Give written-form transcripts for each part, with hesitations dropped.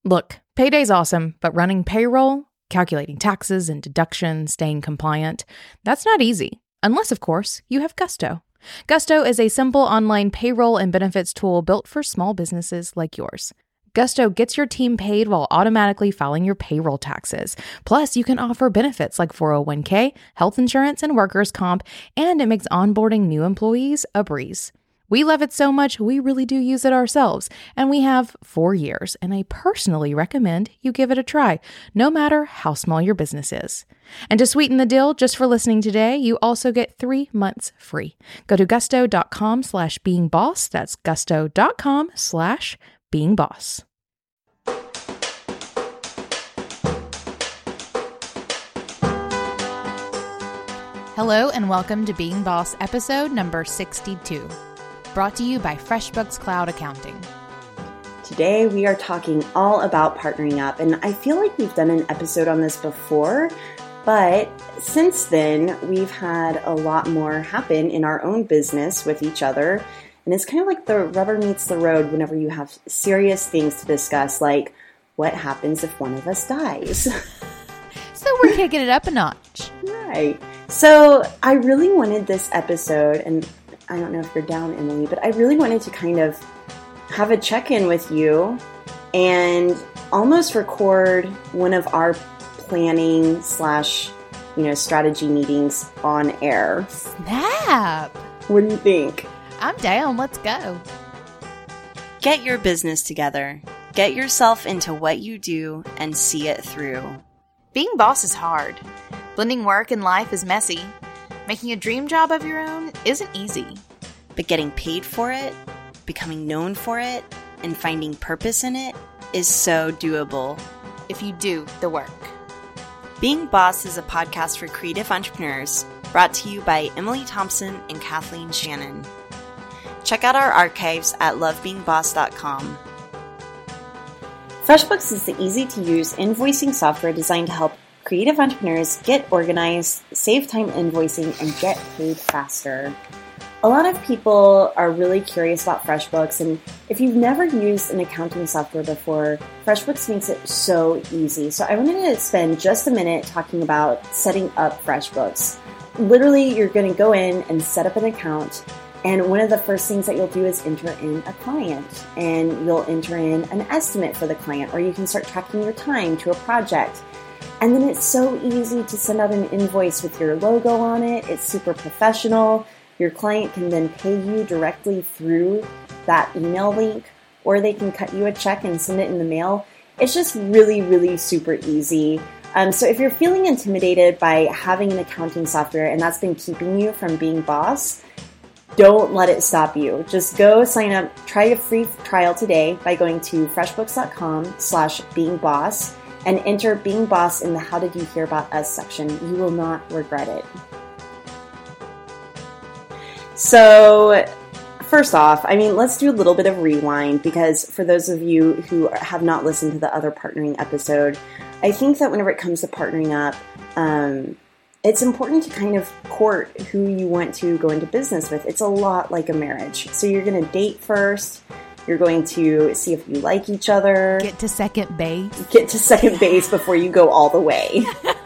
Look, payday's awesome, but running payroll, calculating taxes and deductions, staying compliant, that's not easy. Unless, of course, you have Gusto. Gusto is a simple online payroll and benefits tool built for small businesses like yours. Gusto gets your team paid while automatically filing your payroll taxes. Plus, you can offer benefits like 401k, health insurance, and workers' comp, and it makes onboarding new employees a breeze. We love it so much, we really do use it ourselves, and we have 4 years, and I personally recommend you give it a try, no matter how small your business is. And to sweeten the deal, just for listening today, you also get 3 months free. Go to gusto.com/beingboss. That's gusto.com/beingboss. Hello and welcome to Being Boss episode number 62. Brought to you by FreshBooks Cloud Accounting. Today we are talking all about partnering up, and I feel like we've done an episode on this before, but since then we've had a lot more happen in our own business with each other, and it's kind of like the rubber meets the road whenever you have serious things to discuss, like what happens if one of us dies. So we're kicking it up a notch. Right. So I really wanted this episode, and I don't know if you're down, Emily, but I really wanted to kind of have a check-in with you and almost record one of our planning / strategy meetings on air. Snap! What do you think? I'm down. Let's go. Get your business together. Get yourself into what you do and see it through. Being boss is hard. Blending work and life is messy. Making a dream job of your own isn't easy. But getting paid for it, becoming known for it, and finding purpose in it is so doable. If you do the work. Being Boss is a podcast for creative entrepreneurs, brought to you by Emily Thompson and Kathleen Shannon. Check out our archives at lovebeingboss.com. FreshBooks is the easy-to-use invoicing software designed to help creative entrepreneurs get organized, save time invoicing, and get paid faster. A lot of people are really curious about FreshBooks, and if you've never used an accounting software before, FreshBooks makes it so easy. So I wanted to spend just a minute talking about setting up FreshBooks. Literally, you're going to go in and set up an account, and one of the first things that you'll do is enter in a client, and you'll enter in an estimate for the client, or you can start tracking your time to a project. And then it's so easy to send out an invoice with your logo on it. It's super professional. Your client can then pay you directly through that email link, or they can cut you a check and send it in the mail. It's just really, really super easy. So if you're feeling intimidated by having an accounting software and that's been keeping you from being boss, don't let it stop you. Just go sign up, try a free trial today by going to freshbooks.com/beingboss. and enter Being Boss in the How Did You Hear About Us section. You will not regret it. So, first off, let's do a little bit of rewind, because for those of you who have not listened to the other partnering episode, I think that whenever it comes to partnering up, it's important to kind of court who you want to go into business with. It's a lot like a marriage. So you're going to date first. You're going to see if you like each other. Get to second base. Get to second base before you go all the way.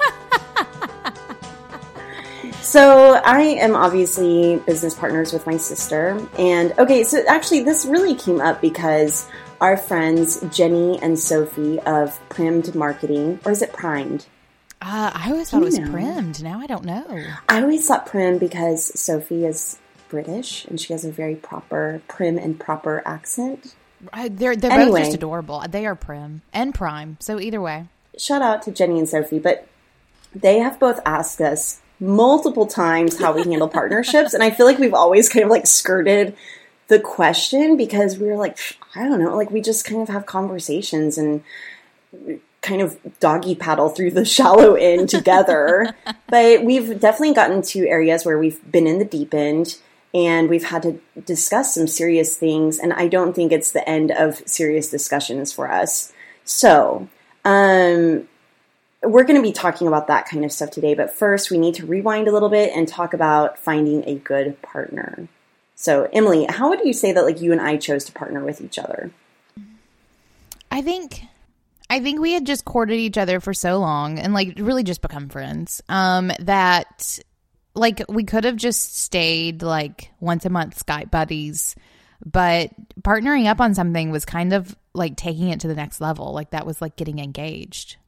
So I am obviously business partners with my sister. And okay, so actually this really came up because our friends Jenny and Sophie of Primed Marketing, or is it Primed? I always thought it was Primed. Now I don't know. I always thought Primed because Sophie is British, and she has a very proper, prim and proper accent. They're both just adorable. They are prim and prime, so either way. Shout out to Jenny and Sophie, but they have both asked us multiple times how we handle partnerships, and I feel like we've always kind of skirted the question because we were like, I don't know, we just kind of have conversations and kind of doggy paddle through the shallow end together. But we've definitely gotten to areas where we've been in the deep end, and we've had to discuss some serious things, and I don't think it's the end of serious discussions for us. So, we're going to be talking about that kind of stuff today, but first we need to rewind a little bit and talk about finding a good partner. So, Emily, how would you say that you and I chose to partner with each other? I think I think we had just courted each other for so long and like really just become friends that like we could have just stayed like once a month Skype buddies, but partnering up on something was kind of like taking it to the next level. Like that was like getting engaged.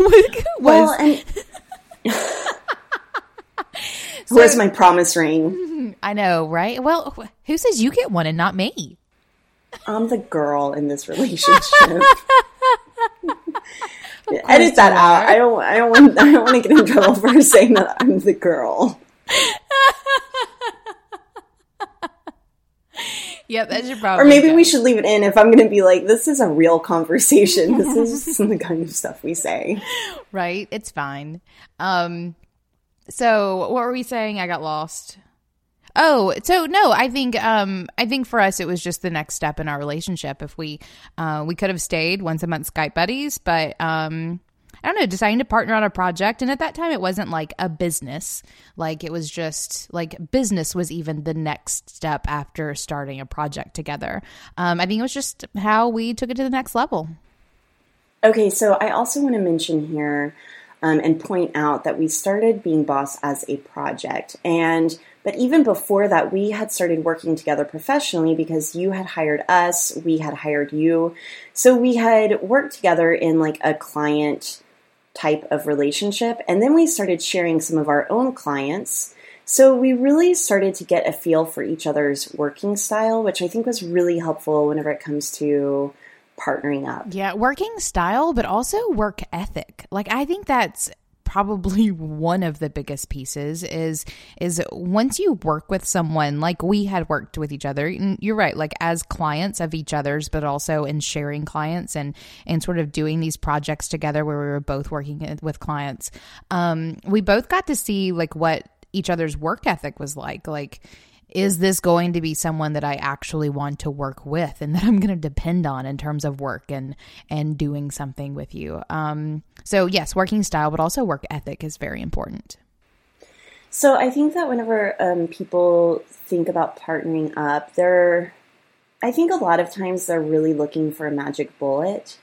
Where's my promise ring? I know, right? Well, who says you get one and not me? I'm the girl in this relationship. Edit that out. I don't want to get in trouble for saying that I'm the girl. Yep, that should probably. Or maybe we should leave it in if I'm going to be like, this is a real conversation. This is the kind of stuff we say. Right? It's fine. So what were we saying? I got lost. Oh, so no, I think for us it was just the next step in our relationship. If we could have stayed once a month Skype buddies, but I don't know, deciding to partner on a project. And at that time it wasn't like a business. Like it was just like business was even the next step after starting a project together. I think it was just how we took it to the next level. Okay, so I also want to mention here and point out that we started Being Boss as a project. But even before that, we had started working together professionally because you had hired us, we had hired you. So we had worked together in like a client type of relationship. And then we started sharing some of our own clients. So we really started to get a feel for each other's working style, which I think was really helpful whenever it comes to partnering up. Yeah, working style, but also work ethic. Like I think that's probably one of the biggest pieces is once you work with someone like we had worked with each other, and you're right, like as clients of each other's, but also in sharing clients and sort of doing these projects together where we were both working with clients. We both got to see like what each other's work ethic was like. Like, is this going to be someone that I actually want to work with and that I'm going to depend on in terms of work and doing something with you? So yes, working style, but also work ethic is very important. So I think that whenever people think about partnering up, I think a lot of times they're really looking for a magic bullet.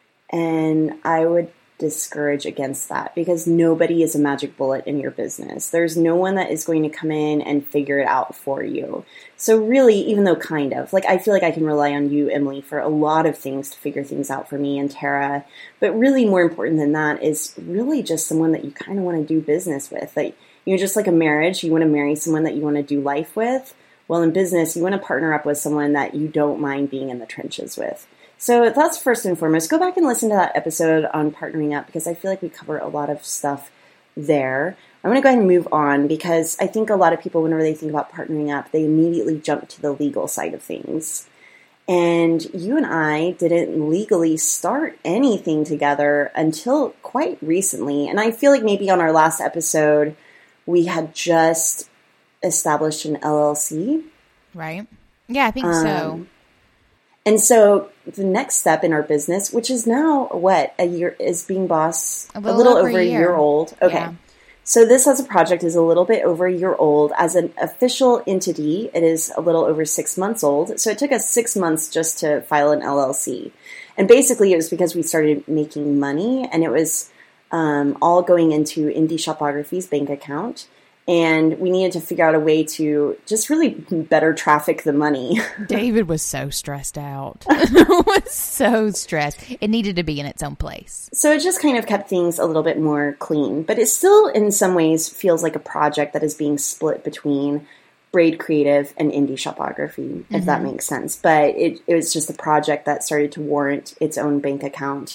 And I would discourage against that because nobody is a magic bullet in your business. There's no one that is going to come in and figure it out for you. So really, even though kind of, like I feel like I can rely on you, Emily, for a lot of things to figure things out for me and Tara. But really more important than that is really just someone that you kind of want to do business with. Like, just like a marriage, you want to marry someone that you want to do life with. Well, in business, you want to partner up with someone that you don't mind being in the trenches with. So that's first and foremost. Go back and listen to that episode on partnering up because I feel like we cover a lot of stuff there. I'm going to go ahead and move on because I think a lot of people, whenever they think about partnering up, they immediately jump to the legal side of things. And you and I didn't legally start anything together until quite recently. And I feel like maybe on our last episode, we had just established an LLC. Right. Yeah, I think so. And so the next step in our business, which is now a year, is Being Boss a little over a year old. Okay. Yeah. So this as a project is a little bit over a year old. As an official entity, it is a little over 6 months old. So it took us 6 months just to file an LLC. And basically it was because we started making money and it was all going into Indie Shopography's bank account. And we needed to figure out a way to just really better traffic the money. David was so stressed out. Was so stressed. It needed to be in its own place. So it just kind of kept things a little bit more clean. But it still, in some ways, feels like a project that is being split between Braid Creative and Indie Shopography, if that makes sense. But it was just a project that started to warrant its own bank account.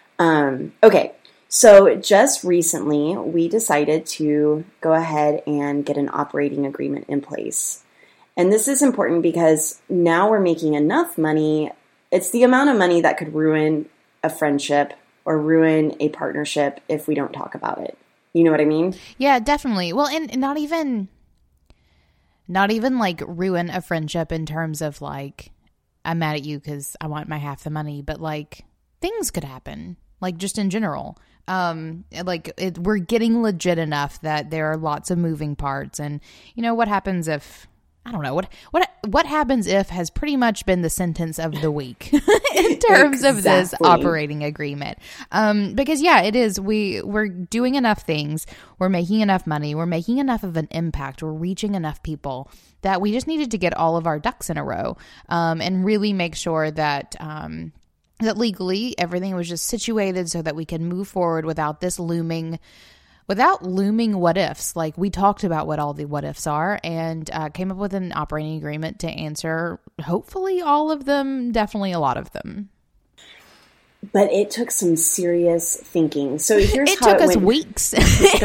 Okay. So just recently, we decided to go ahead and get an operating agreement in place. And this is important because now we're making enough money. It's the amount of money that could ruin a friendship or ruin a partnership if we don't talk about it. You know what I mean? Yeah, definitely. Well, and not even like ruin a friendship in terms of like, I'm mad at you because I want my half the money, but like things could happen, like just in general. We're getting legit enough that there are lots of moving parts, and what happens if I don't know what happens if has pretty much been the sentence of the week in terms of this operating agreement. Because it is, we're doing enough things. We're making enough money. We're making enough of an impact. We're reaching enough people that we just needed to get all of our ducks in a row, and really make sure that, that legally everything was just situated so that we can move forward without looming what ifs. Like, we talked about what all the what ifs are and came up with an operating agreement to answer hopefully all of them, definitely a lot of them. But it took some serious thinking. So here's it took us weeks.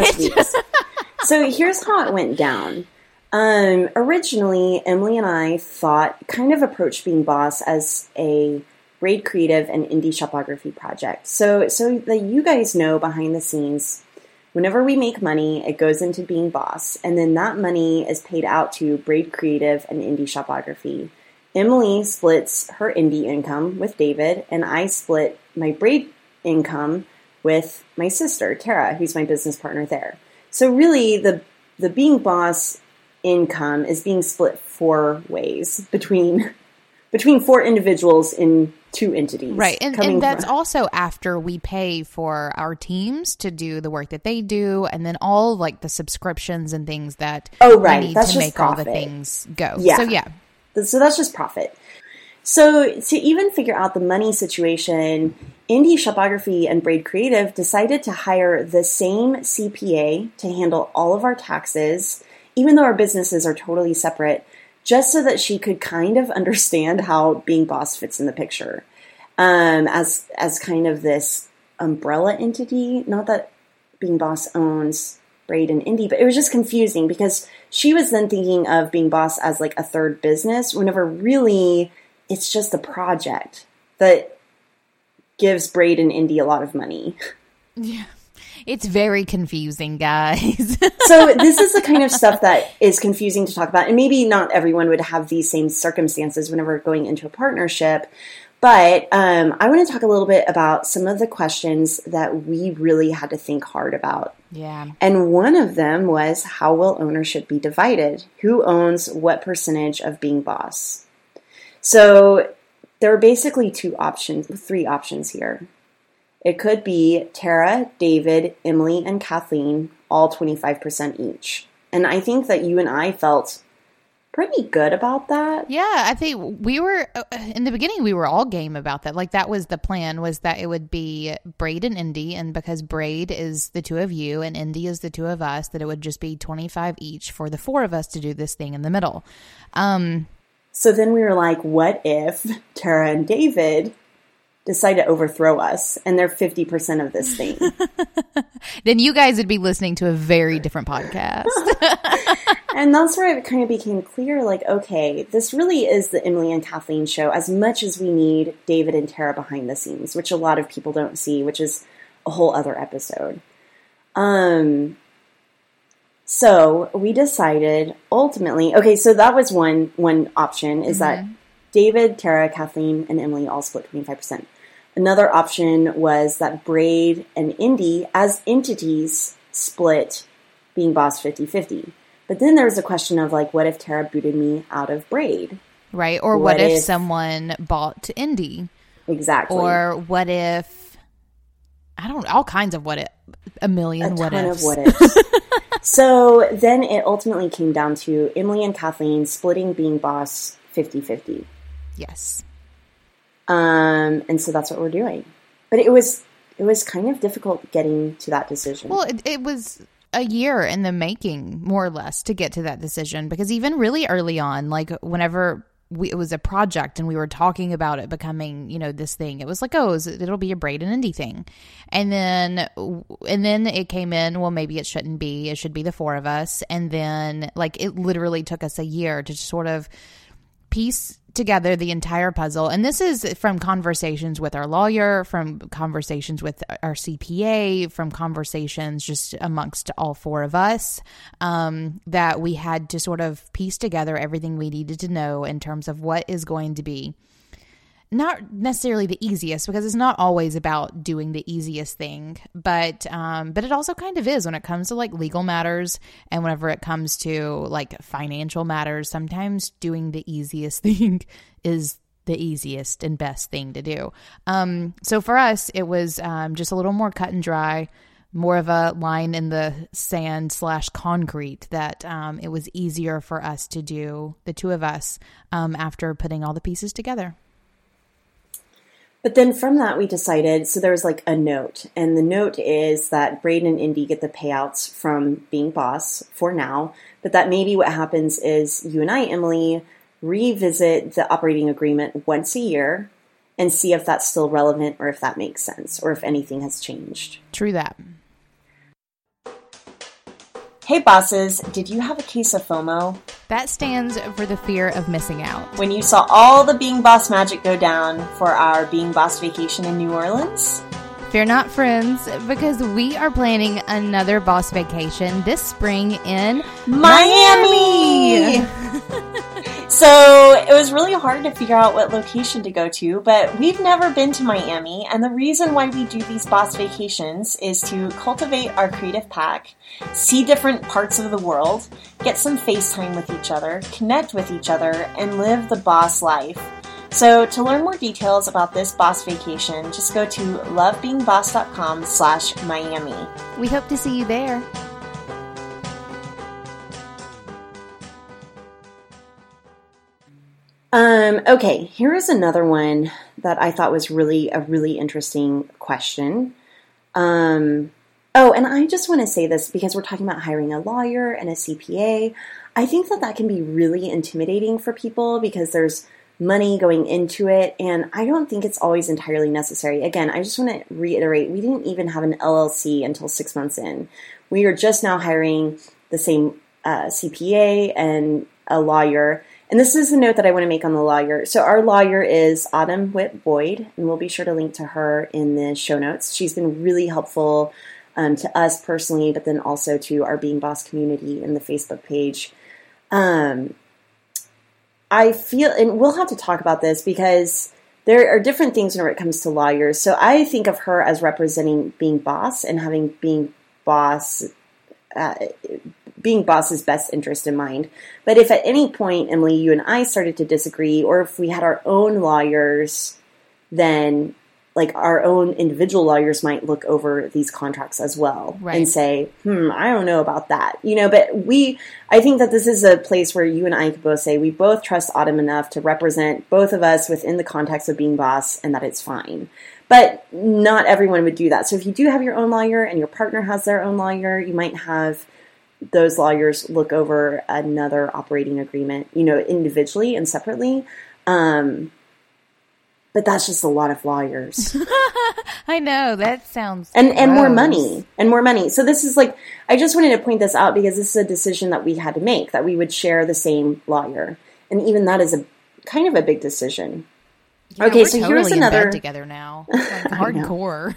So here's how it went down. Originally, Emily and I kind of approached Being Boss as a Braid Creative and indie shopography project. So that you guys know, behind the scenes, whenever we make money, it goes into Being Boss, and then that money is paid out to Braid Creative and indie shopography. Emily splits her indie income with David, and I split my braid income with my sister, Tara, who's my business partner there. So really, the Being Boss income is being split 4 ways between 4 individuals in 2 entities. Right. And that's also after we pay for our teams to do the work that they do, and then all like the subscriptions and things that we need to make all the things go. Yeah. So that's just profit. So to even figure out the money situation, Indie Shopography and Braid Creative decided to hire the same CPA to handle all of our taxes, even though our businesses are totally separate, just so that she could kind of understand how Being Boss fits in the picture, as kind of this umbrella entity. Not that Being Boss owns Braid and Indie, but it was just confusing because she was then thinking of Being Boss as like a third business, whenever really it's just a project that gives Braid and Indie a lot of money. Yeah. It's very confusing, guys. So this is the kind of stuff that is confusing to talk about. And maybe not everyone would have these same circumstances whenever going into a partnership. But I want to talk a little bit about some of the questions that we really had to think hard about. Yeah. And one of them was, how will ownership be divided? Who owns what percentage of Being Boss? So there are basically 3 options here. It could be Tara, David, Emily, and Kathleen, all 25% each. And I think that you and I felt pretty good about that. Yeah, I think we were, in the beginning, we were all game about that. Like, that was the plan, was that it would be Braid and Indie. And because Braid is the 2 of you and Indie is the 2 of us, that it would just be 25 each for the 4 of us to do this thing in the middle. So then we were like, what if Tara and David decide to overthrow us and they're 50% of this thing? Then you guys would be listening to a very different podcast. And that's where it kind of became clear, like, okay, this really is the Emily and Kathleen show as much as we need David and Tara behind the scenes, which a lot of people don't see, which is a whole other episode. So we decided ultimately, okay, so that was one option, is that David, Tara, Kathleen, and Emily all split 25%. Another option was that Braid and Indie, as entities, split Being Boss 50-50. But then there was a question of, like, what if Tara booted me out of Braid? Right, or what if someone bought Indie? Exactly. Or what if, I don't know, all kinds of what if, a million what ifs. Of what ifs. So then it ultimately came down to Emily and Kathleen splitting Being Boss 50-50. Yes. And so that's what we're doing. But it was kind of difficult getting to that decision. Well, it was a year in the making, more or less, to get to that decision. Because even really early on, like whenever it was a project and we were talking about it becoming, this thing, it was like, it'll be a Braid and Indie thing. And then it came in, well, maybe it shouldn't be. It should be the 4 of us. And then, like, it literally took us a year to sort of piece together the entire puzzle. And this is from conversations with our lawyer, from conversations with our CPA, from conversations just amongst all 4 of us, that we had to sort of piece together everything we needed to know in terms of what is going to be not necessarily the easiest, because it's not always about doing the easiest thing, but it also kind of is when it comes to like legal matters and whenever it comes to like financial matters. Sometimes doing the easiest thing is the easiest and best thing to do. So for us, it was just a little more cut and dry, more of a line in the sand / concrete, that it was easier for us to do, the two of us, after putting all the pieces together. But then from that, we decided, so there was like a note, and the note is that Braden and Indy get the payouts from Being Boss for now, but that maybe what happens is you and I, Emily, revisit the operating agreement once a year and see if that's still relevant or if that makes sense or if anything has changed. True that. Hey bosses, did you have a case of FOMO? That stands for the fear of missing out. When you saw all the Being Boss magic go down for our Being Boss vacation in New Orleans? Fear not, friends, because we are planning another boss vacation this spring in Miami! So it was really hard to figure out what location to go to, but we've never been to Miami, and the reason why we do these boss vacations is to cultivate our creative pack, see different parts of the world, get some FaceTime with each other, connect with each other, and live the boss life. So to learn more details about this boss vacation, just go to lovebeingboss.com/Miami. We hope to see you there. Okay, here is another one that I thought was really interesting question. And I just want to say this because we're talking about hiring a lawyer and a CPA. I think that can be really intimidating for people because there's money going into it, and I don't think it's always entirely necessary. Again, I just want to reiterate, we didn't even have an LLC until 6 months in. We are just now hiring the same CPA and a lawyer. And this is the note that I want to make on the lawyer. So our lawyer is Autumn Whit Boyd, and we'll be sure to link to her in the show notes. She's been really helpful to us personally, but then also to our Being Boss community in the Facebook page. I feel, and we'll have to talk about this because there are different things when it comes to lawyers. So I think of her as representing Being Boss and having Being Boss's best interest in mind. But if at any point, Emily, you and I started to disagree, or if we had our own lawyers, then like our own individual lawyers might look over these contracts as well, right, and say, I don't know about that. But I think that this is a place where you and I could both say we both trust Autumn enough to represent both of us within the context of Being Boss and that it's fine. But not everyone would do that. So if you do have your own lawyer and your partner has their own lawyer, you might have those lawyers look over another operating agreement, individually and separately. But that's just a lot of lawyers. I know, that sounds and more money. So this is like, I just wanted to point this out because this is a decision that we had to make, that we would share the same lawyer. And even that is a kind of a big decision. Yeah, okay, so totally here's another in bed together now. Like hardcore.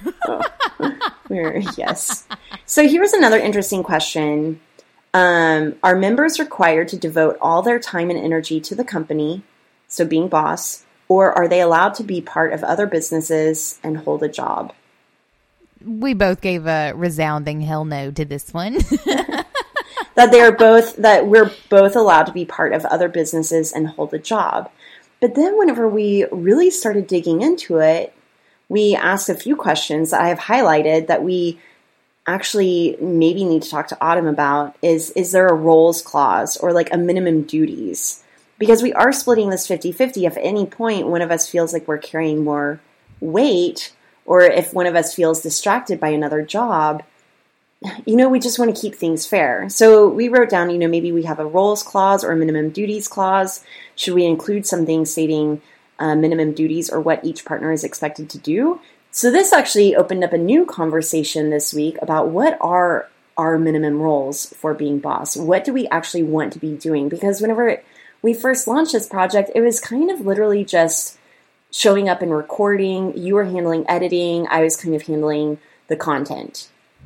Yes. So here's another interesting question. Are members required to devote all their time and energy to the company, so Being Boss, or are they allowed to be part of other businesses and hold a job? We both gave a resounding hell no to this one. that we're both allowed to be part of other businesses and hold a job. But then whenever we really started digging into it, we asked a few questions that I have highlighted that we actually maybe need to talk to Autumn about. Is there a roles clause or like a minimum duties? Because we are splitting this 50-50. If at any point one of us feels like we're carrying more weight, or if one of us feels distracted by another job, we just want to keep things fair. So we wrote down, maybe we have a roles clause or a minimum duties clause. Should we include something stating minimum duties or what each partner is expected to do? So this actually opened up a new conversation this week about what are our minimum roles for Being Boss. What do we actually want to be doing? Because whenever we first launched this project, it was kind of literally just showing up and recording. You were handling editing. I was kind of handling the content.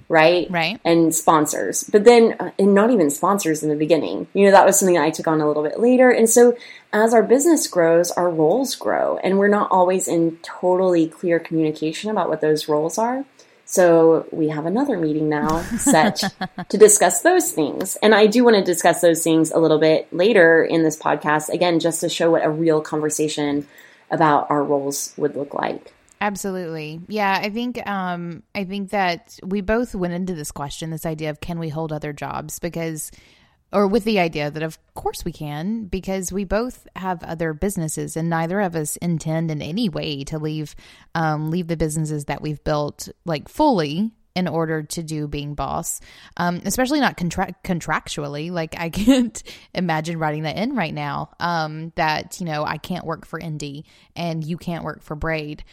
right? Right. And sponsors. But then, and not even sponsors in the beginning. That was something I took on a little bit later. And so as our business grows, our roles grow. And we're not always in totally clear communication about what those roles are. So we have another meeting now set to discuss those things. And I do want to discuss those things a little bit later in this podcast, again, just to show what a real conversation about our roles would look like. Absolutely. Yeah, I think that we both went into this question, this idea of can we hold other jobs, or with the idea that of course we can, because we both have other businesses and neither of us intend in any way to leave the businesses that we've built like fully in order to do Being Boss, especially not contractually. Like I can't imagine writing that in right now, that, I can't work for Indy and you can't work for Braid.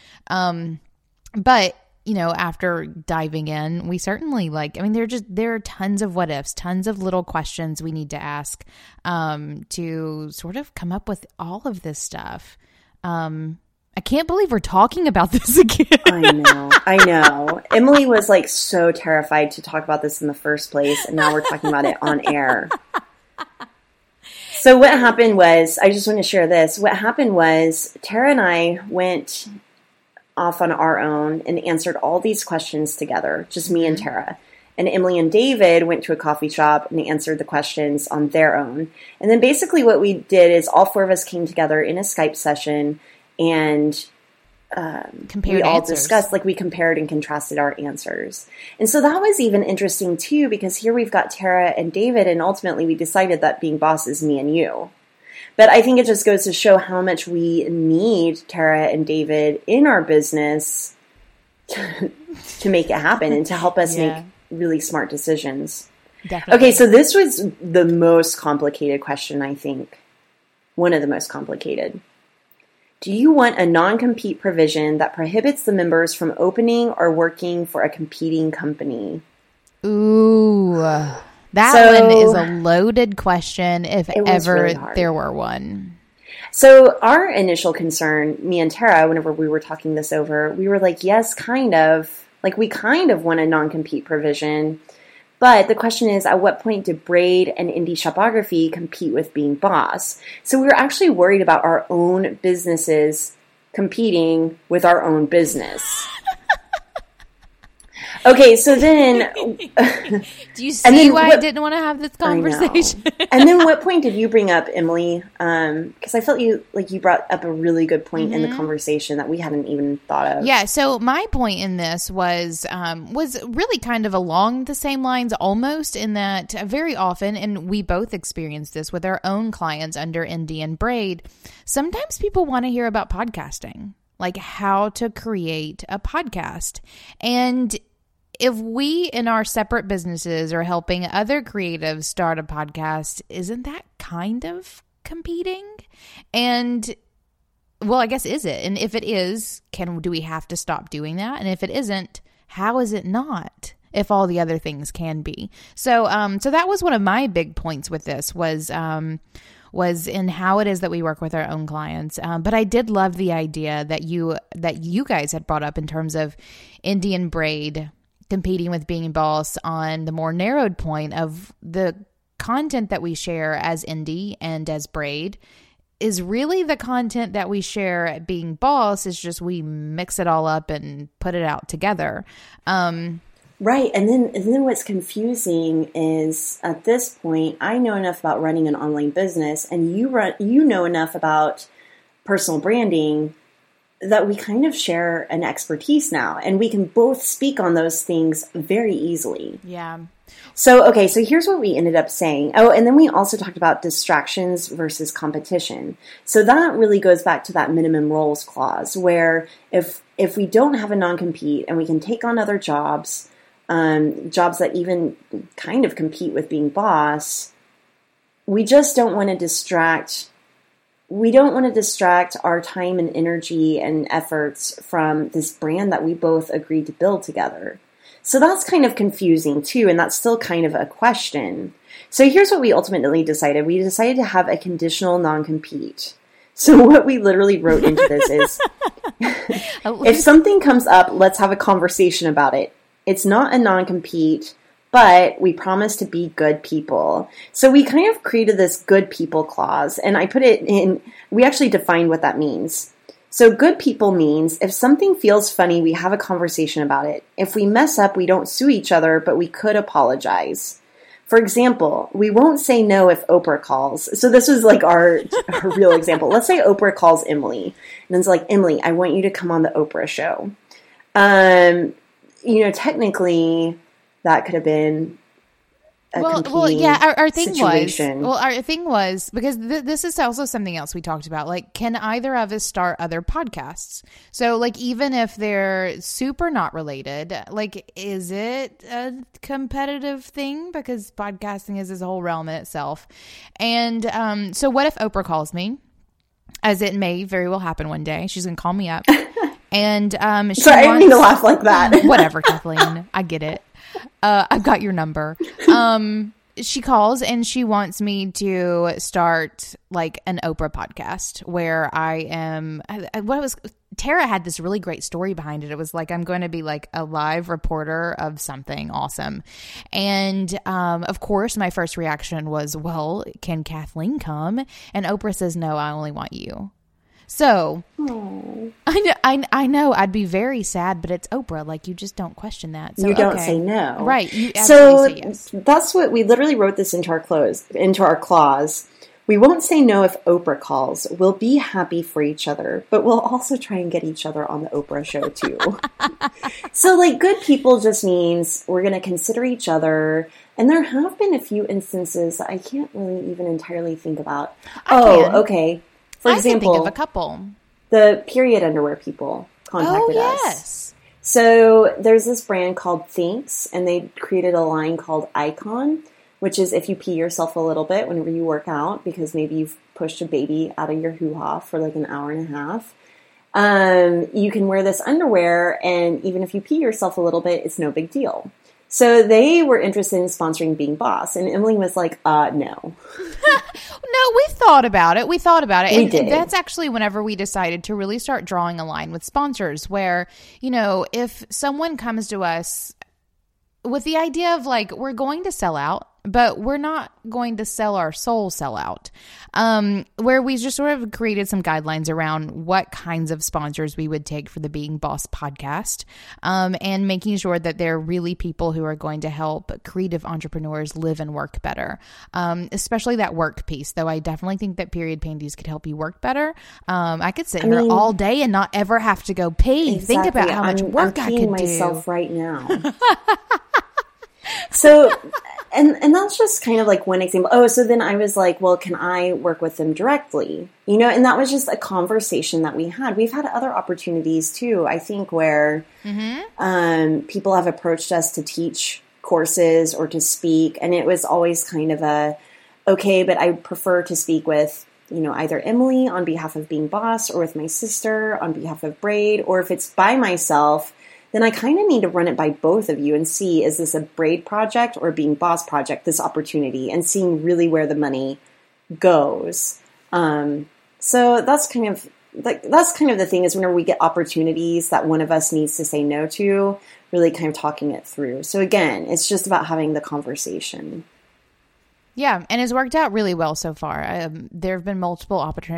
But after diving in, we certainly there are tons of what ifs, tons of little questions we need to ask, to sort of come up with all of this stuff. I can't believe we're talking about this again. I know. Emily was like so terrified to talk about this in the first place, and now we're talking about it on air. So what happened was, I just want to share this. What happened was Tara and I went off on our own and answered all these questions together, just me and Tara. And Emily and David went to a coffee shop and answered the questions on their own. And then basically what we did is all four of us came together in a Skype session and we all discussed, we compared and contrasted our answers. And so that was even interesting too, because here we've got Tara and David, and ultimately we decided that Being Boss is me and you. But I think it just goes to show how much we need Tara and David in our business to make it happen and to help us make really smart decisions. Definitely. Okay, so this was the most complicated question, I think. One of the most complicated. Do you want a non-compete provision that prohibits the members from opening or working for a competing company? Ooh, that one is a loaded question if ever really there were one. So our initial concern, me and Tara, whenever we were talking this over, we were like, yes, kind of. Like, we kind of want a non-compete provision. But the question is, at what point do Braid and Indy Shopography compete with Being Boss? So we were actually worried about our own businesses competing with our own business. Okay, so then... Do you see why I didn't want to have this conversation? And then what point did you bring up, Emily? Because I felt you brought up a really good point in the conversation that we hadn't even thought of. Yeah, so my point in this was really kind of along the same lines almost, in that very often, and we both experienced this with our own clients under Indy and Braid, sometimes people want to hear about podcasting, like how to create a podcast. And if we in our separate businesses are helping other creatives start a podcast, isn't that kind of competing? And well, I guess, is it? And if it is, do we have to stop doing that? And if it isn't, how is it not, if all the other things can be? So that was one of my big points with this was in how it is that we work with our own clients. But I did love the idea that you guys had brought up in terms of Indy and Braid competing with Being Boss on the more narrowed point of the content that we share as Indy and as Braid is really the content that we share at Being Boss. Is just we mix it all up and put it out together. Right. And then what's confusing is, at this point, I know enough about running an online business, and you know enough about personal branding that we kind of share an expertise now, and we can both speak on those things very easily. Yeah. So here's what we ended up saying. Oh, and then we also talked about distractions versus competition. So that really goes back to that minimum roles clause, where if we don't have a non-compete and we can take on other jobs that even kind of compete with Being Boss, we just don't want to distract. We don't want to distract our time and energy and efforts from this brand that we both agreed to build together. So that's kind of confusing too, and that's still kind of a question. So here's what we ultimately decided. We decided to have a conditional non-compete. So what we literally wrote into this is, if something comes up, let's have a conversation about it. It's not a non-compete, but we promise to be good people. So we kind of created this good people clause, and I put it in, we actually defined what that means. So good people means if something feels funny, we have a conversation about it. If we mess up, we don't sue each other, but we could apologize. For example, we won't say no if Oprah calls. So this was like our real example. Let's say Oprah calls Emily, and it's like, Emily, I want you to come on the Oprah show. Technically, that could have been our thing situation. our thing was, because this is also something else we talked about, like, can either of us start other podcasts? So, like, even if they're super not related, like, is it a competitive thing? Because podcasting is this whole realm in itself. And so what if Oprah calls me, as it may very well happen one day? She's gonna call me up. And sorry, I didn't mean to laugh like that. Whatever, Kathleen. I get it. I've got your number. She calls and she wants me to start like an Oprah podcast where I am. Tara had this really great story behind it. It was like, I'm going to be like a live reporter of something awesome. And of course, my first reaction was, well, can Kathleen come? And Oprah says, no, I only want you. So I know I'd be very sad, but it's Oprah. Like, you just don't question that. So, you don't say no. Right. You absolutely say yes. That's what we literally wrote this into our clause. We won't say no if Oprah calls. We'll be happy for each other, but we'll also try and get each other on the Oprah show too. So like, good people just means we're going to consider each other. And there have been a few instances that I can't really even entirely think about. Okay. For example, I can think of a couple. The period underwear people contacted us. Yes. So there's this brand called Thinx, and they created a line called Icon, which is if you pee yourself a little bit whenever you work out, because maybe you've pushed a baby out of your hoo-ha for like an hour and a half. You can wear this underwear, and even if you pee yourself a little bit, it's no big deal. So they were interested in sponsoring Being Boss, and Emily was like, no. No, we thought about it. We did. And that's actually whenever we decided to really start drawing a line with sponsors where, if someone comes to us with the idea of like, we're going to sell out, but we're not going to sell our soul sell out, where we just sort of created some guidelines around what kinds of sponsors we would take for the Being Boss podcast, and making sure that they're really people who are going to help creative entrepreneurs live and work better, especially that work piece, though I definitely think that period panties could help you work better. I could sit here all day and not ever have to go pee. Exactly. Think about how much work I could myself right now. So, and that's just kind of like one example. Oh, so then I was like, well, can I work with them directly? And that was just a conversation that we had. We've had other opportunities too, I think, where people have approached us to teach courses or to speak. And it was always kind of okay, but I prefer to speak with, either Emily on behalf of Being Boss or with my sister on behalf of Braid, or if it's by myself, then I kind of need to run it by both of you and see, is this a Braid project or a Being Boss project, this opportunity, and seeing really where the money goes. So that's kind of the thing, is whenever we get opportunities that one of us needs to say no to, really kind of talking it through. So again, it's just about having the conversation. Yeah, and it's worked out really well so far. There have been multiple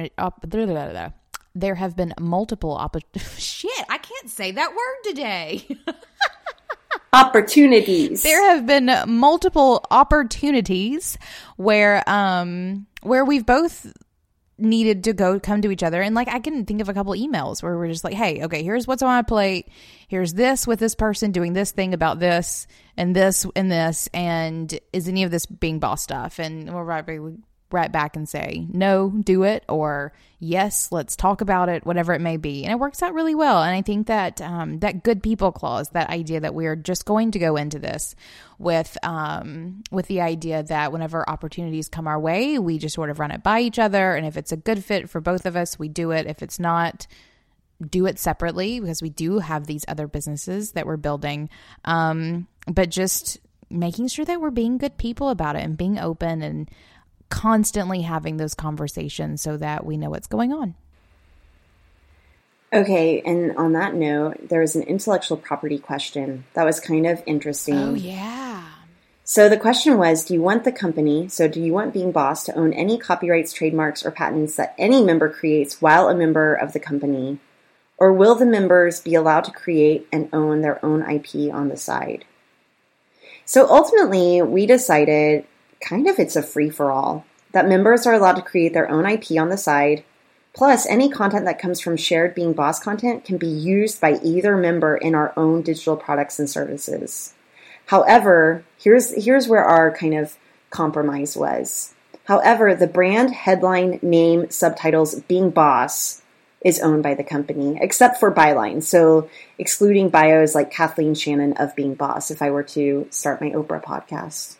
shit, I can't say that word today. Opportunities. There have been multiple opportunities where we've both needed to come to each other, and like I can think of a couple emails where we're just like, hey, okay, here's what's on my plate, here's this with this person doing this thing about this and this and this, and is any of this Being Boss stuff? And we'll right back and say, no, do it, or yes, let's talk about it, whatever it may be. And it works out really well. And I think that that good people clause, that idea that we're just going to go into this with the idea that whenever opportunities come our way, we just sort of run it by each other. And if it's a good fit for both of us, we do it. If it's not, do it separately, because we do have these other businesses that we're building. But just making sure that we're being good people about it and being open and constantly having those conversations so that we know what's going on. Okay, and on that note, there was an intellectual property question that was kind of interesting. Oh, yeah. So the question was, do you want Being Boss to own any copyrights, trademarks, or patents that any member creates while a member of the company? Or will the members be allowed to create and own their own IP on the side? So ultimately, we decided kind of it's a free-for-all, that members are allowed to create their own IP on the side. Plus, any content that comes from shared Being Boss content can be used by either member in our own digital products and services. However, here's where our kind of compromise was. However, the brand, headline, name, subtitles, Being Boss is owned by the company, except for bylines. So excluding bios like Kathleen Shannon of Being Boss, if I were to start my Oprah podcast.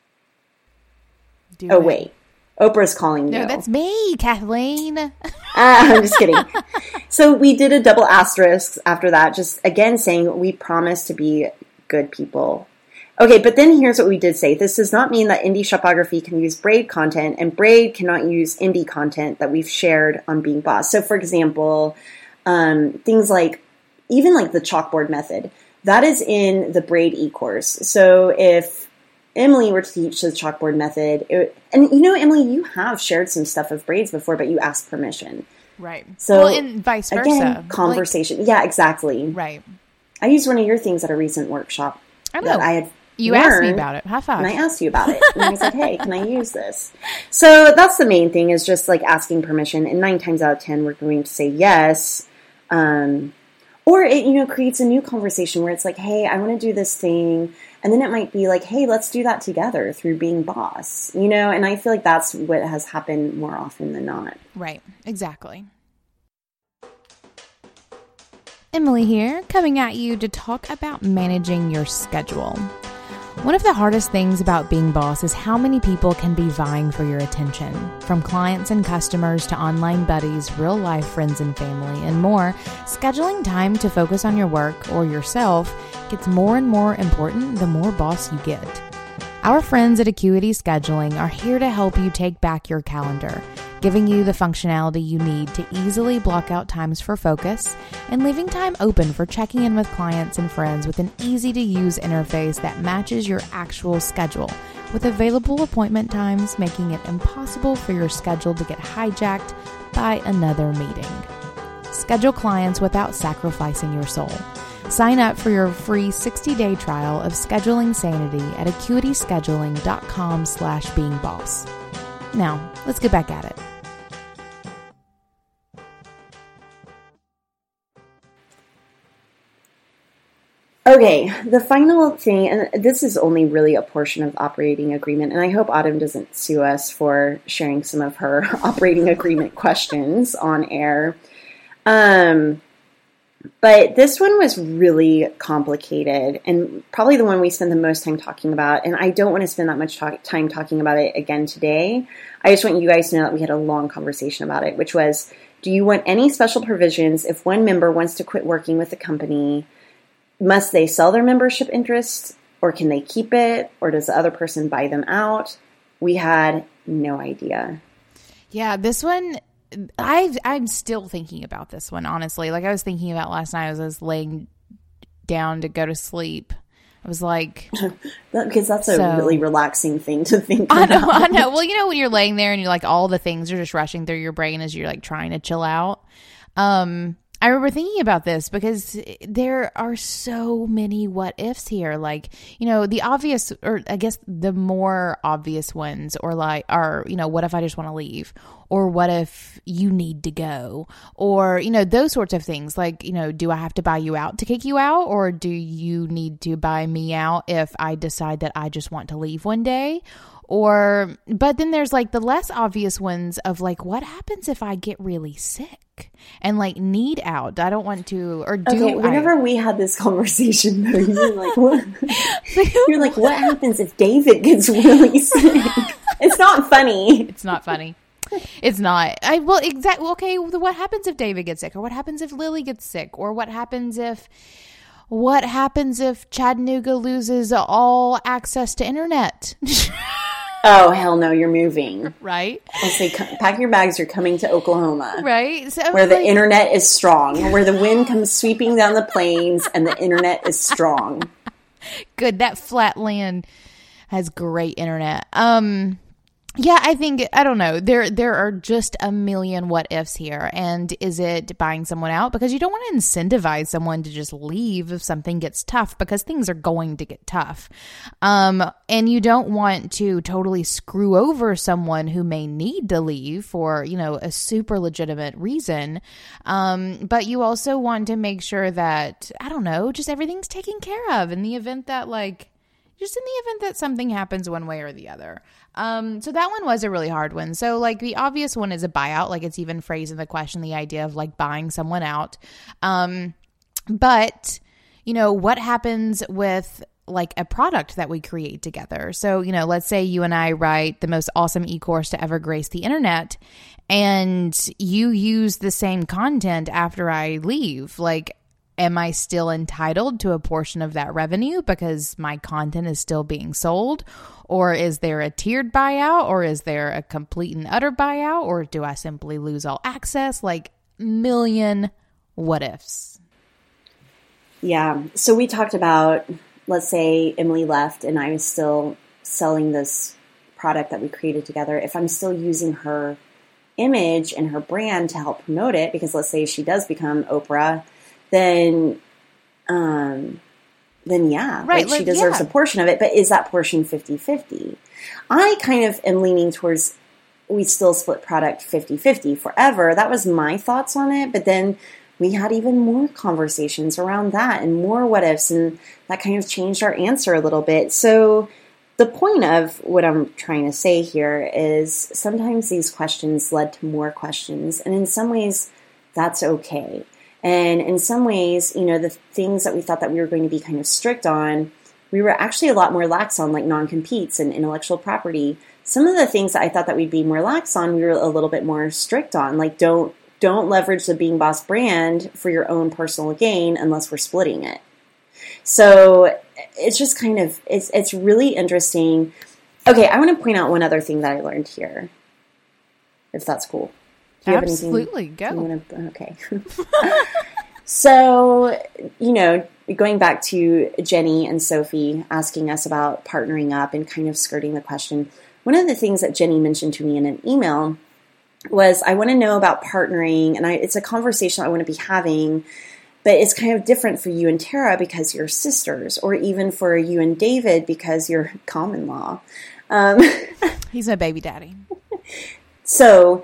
Wait. Oprah's calling you. No, that's me, Kathleen. I'm just kidding. So we did a double asterisk after that, just again saying we promise to be good people. Okay, but then here's what we did say. This does not mean that Indie Shopography can use Braid content and Braid cannot use indie content that we've shared on Being Boss. So for example, things like, even like the chalkboard method, that is in the Braid e-course. So if Emily were to teach the chalkboard method, and you know, Emily, you have shared some stuff of Braids before, but you asked permission. Right. So, well, and vice versa. Again, conversation. Yeah, exactly. Right. I used one of your things at a recent workshop. I know. That I had You asked me about it. High five. And I asked you about it. And I was like, hey, can I use this? So that's the main thing, is just like asking permission. And 9 times out of 10, we're going to say yes. Or it, you know, creates a new conversation where it's like, hey, I want to do this thing. And then it might be like, hey, let's do that together through Being Boss. You know, and I feel like that's what has happened more often than not. Right. Exactly. Emily here, coming at you to talk about managing your schedule. One of the hardest things about Being Boss is how many people can be vying for your attention. From clients and customers to online buddies, real-life friends and family, and more, scheduling time to focus on your work or yourself gets more and more important the more boss you get. Our friends at Acuity Scheduling are here to help you take back your calendar, giving you the functionality you need to easily block out times for focus and leaving time open for checking in with clients and friends with an easy-to-use interface that matches your actual schedule, with available appointment times making it impossible for your schedule to get hijacked by another meeting. Schedule clients without sacrificing your soul. Sign up for your free 60-day trial of Scheduling Sanity at acuityscheduling.com/beingboss. Now, let's get back at it. Okay, the final thing, and this is only really a portion of the operating agreement, and I hope Autumn doesn't sue us for sharing some of her operating agreement questions on air. But this one was really complicated, and probably the one we spent the most time talking about, and I don't want to spend that much time talking about it again today. I just want you guys to know that we had a long conversation about it, which was, do you want any special provisions if one member wants to quit working with the company? Must they sell their membership interest, or can they keep it, or does the other person buy them out? We had no idea. Yeah, this one, I'm still thinking about this one, honestly. Like I was thinking about last night as I was laying down to go to sleep. I was like... Because that's a really relaxing thing to think about. I know. Well, you know, when you're laying there and you're like, all the things are just rushing through your brain as you're like trying to chill out. I remember thinking about this because there are so many what ifs here. Like, you know, the obvious, or I guess the more obvious ones, or like, are, you know, what if I just want to leave? Or what if you need to go? Or, you know, those sorts of things. Like, you know, do I have to buy you out to kick you out? Or do you need to buy me out if I decide that I just want to leave one day? Or, but then there's like the less obvious ones of like, what happens if I get really sick and like need out? I don't want to, or do okay, whenever we had this conversation, though, you were like, what? You're like, what happens if David gets really sick? It's not funny. It's not funny. It's not. Well, exactly. Okay, what happens if David gets sick? Or what happens if Lily gets sick? Or what happens if Chattanooga loses all access to internet? Oh, hell no, you're moving. Right? I'll say, pack your bags, you're coming to Oklahoma. Right? So where the internet is strong, where the wind comes sweeping down the plains and the internet is strong. Good. That flat land has great internet. Yeah, I don't know. There are just a million what ifs here. And is it buying someone out? Because you don't want to incentivize someone to just leave if something gets tough, because things are going to get tough. And you don't want to totally screw over someone who may need to leave for, a super legitimate reason. But you also want to make sure that, I don't know, just everything's taken care of in the event that something happens one way or the other. So that one was a really hard one. So the obvious one is a buyout. It's even phrased in the question, the idea of buying someone out. But what happens with a product that we create together? So, let's say you and I write the most awesome e-course to ever grace the internet, and you use the same content after I leave. Am I still entitled to a portion of that revenue because my content is still being sold? Or is there a tiered buyout? Or is there a complete and utter buyout? Or do I simply lose all access? Million what ifs. Yeah. So we talked about, let's say Emily left and I was still selling this product that we created together. If I'm still using her image and her brand to help promote it, because let's say she does become Oprah, then yeah, right, she deserves a portion of it. But is that portion 50-50? I kind of am leaning towards we still split product 50-50 forever. That was my thoughts on it. But then we had even more conversations around that and more what ifs, and that kind of changed our answer a little bit. So the point of what I'm trying to say here is sometimes these questions led to more questions, and in some ways that's okay. And in some ways, the things that we thought that we were going to be kind of strict on, we were actually a lot more lax on, non-competes and intellectual property. Some of the things that I thought that we'd be more lax on, we were a little bit more strict on. Don't leverage the Being Boss brand for your own personal gain unless we're splitting it. So it's just kind of, it's really interesting. Okay, I want to point out one other thing that I learned here, if that's cool. Absolutely, go. Okay. So, going back to Jenny and Sophie asking us about partnering up and kind of skirting the question, one of the things that Jenny mentioned to me in an email was, I want to know about partnering, and it's a conversation I want to be having, but it's kind of different for you and Tara because you're sisters, or even for you and David because you're common law. He's my baby daddy. So,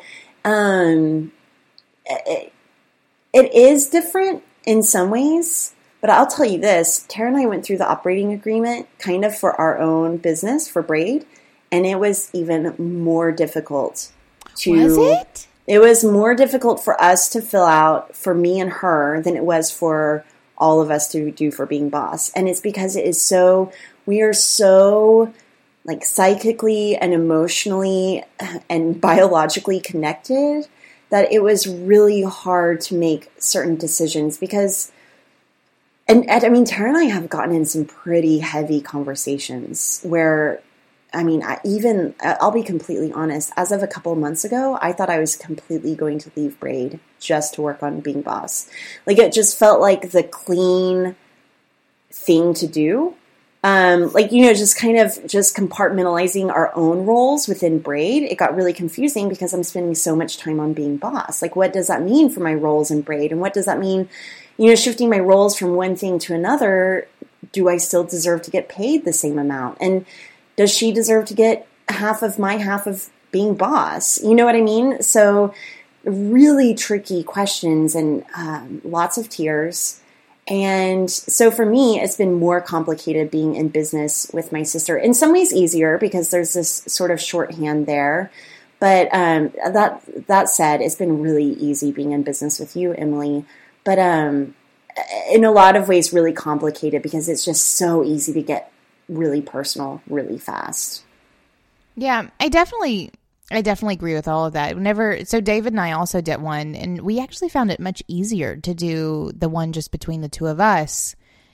it is different in some ways, but I'll tell you this, Tara and I went through the operating agreement kind of for our own business for Braid, and it was even more difficult Was it? It was more difficult for us to fill out for me and her than it was for all of us to do for Being Boss. And it's because we are so psychically and emotionally and biologically connected that it was really hard to make certain decisions because, and I mean, Tara and I have gotten in some pretty heavy conversations where, I'll be completely honest, as of a couple of months ago, I thought I was completely going to leave Braid just to work on Being Boss. It just felt like the clean thing to do. Just kind of just compartmentalizing our own roles within Braid. It got really confusing because I'm spending so much time on Being Boss. What does that mean for my roles in Braid? And what does that mean, shifting my roles from one thing to another? Do I still deserve to get paid the same amount? And does she deserve to get half of my half of Being Boss? You know what I mean? So really tricky questions and lots of tears. And so for me, it's been more complicated being in business with my sister. In some ways easier because there's this sort of shorthand there. But that said, it's been really easy being in business with you, Emily. But in a lot of ways, really complicated because it's just so easy to get really personal really fast. Yeah, I definitely agree with all of that. So David and I also did one, and we actually found it much easier to do the one just between the two of us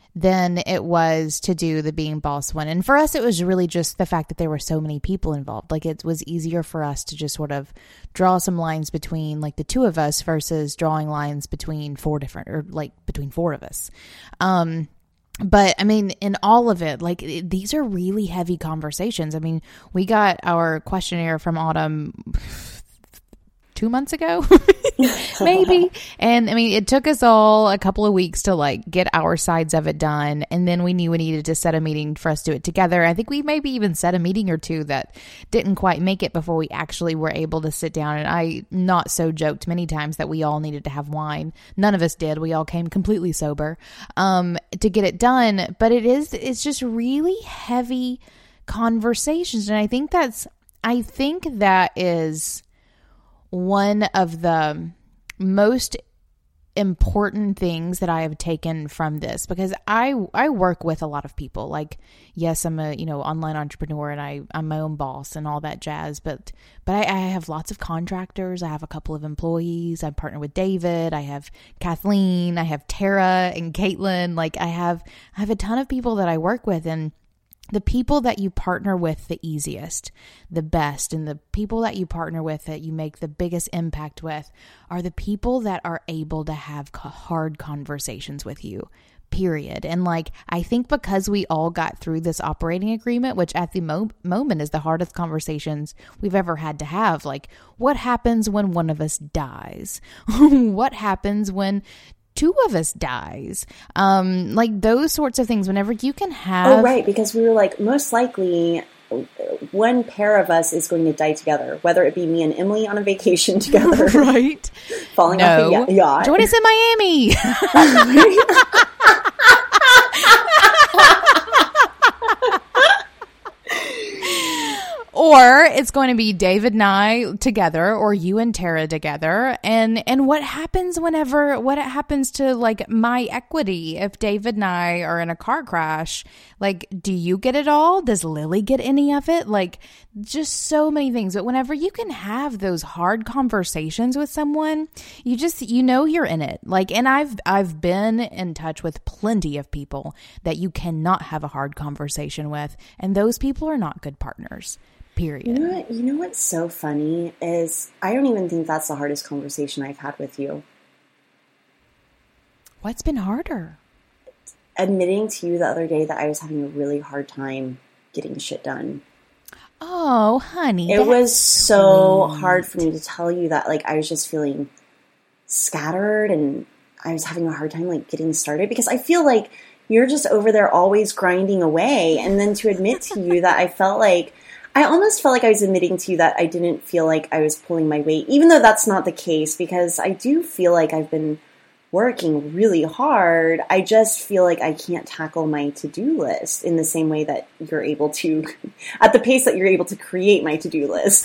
than it was to do the Being Boss one. And for us, it was really just the fact that there were so many people involved. Like, it was easier for us to just sort of draw some lines between like the two of us versus drawing lines between between four of us. But I mean, in all of it, like, these are really heavy conversations. I mean, we got our questionnaire from Autumn 2 months ago, maybe. And I mean, it took us all a couple of weeks to like get our sides of it done. And then we knew we needed to set a meeting for us to do it together. I think we maybe even set a meeting or two that didn't quite make it before we actually were able to sit down. And I not so joked many times that we all needed to have wine. None of us did. We all came completely sober, to get it done. But it's just really heavy conversations. And I think that is one of the most important things that I have taken from this, because I work with a lot of people. Like, yes, I'm a, online entrepreneur, and I'm my own boss and all that jazz, but I have lots of contractors. I have a couple of employees. I partner with David. I have Kathleen. I have Tara and Caitlin. Like, I have a ton of people that I work with, and the people that you partner with the easiest, the best, and the people that you partner with that you make the biggest impact with are the people that are able to have hard conversations with you, period. And like, I think because we all got through this operating agreement, which at the moment is the hardest conversations we've ever had to have. Like, what happens when one of us dies? What happens when two of us dies? Like, those sorts of things, whenever you can have... Oh, right, because we were like, most likely one pair of us is going to die together, whether it be me and Emily on a vacation together. Right. Falling off a yacht. Join us in Miami. Or it's going to be David and I together, or you and Tara together. And what happens to like my equity if David and I are in a car crash? Like, do you get it all? Does Lily get any of it? Like, just so many things. But whenever you can have those hard conversations with someone, you know you're in it. Like, and I've been in touch with plenty of people that you cannot have a hard conversation with, and those people are not good partners. Period. You know what's so funny is I don't even think that's the hardest conversation I've had with you. What's been harder? Admitting to you the other day that I was having a really hard time getting shit done. Oh, honey. It was so hard for me to tell you that, like, I was just feeling scattered and I was having a hard time, like, getting started, because I feel like you're just over there always grinding away. And then to admit to you that I almost felt like I was admitting to you that I didn't feel like I was pulling my weight, even though that's not the case, because I do feel like I've been working really hard. I just feel like I can't tackle my to-do list in the same way that you're able to, at the pace that you're able to create my to-do list.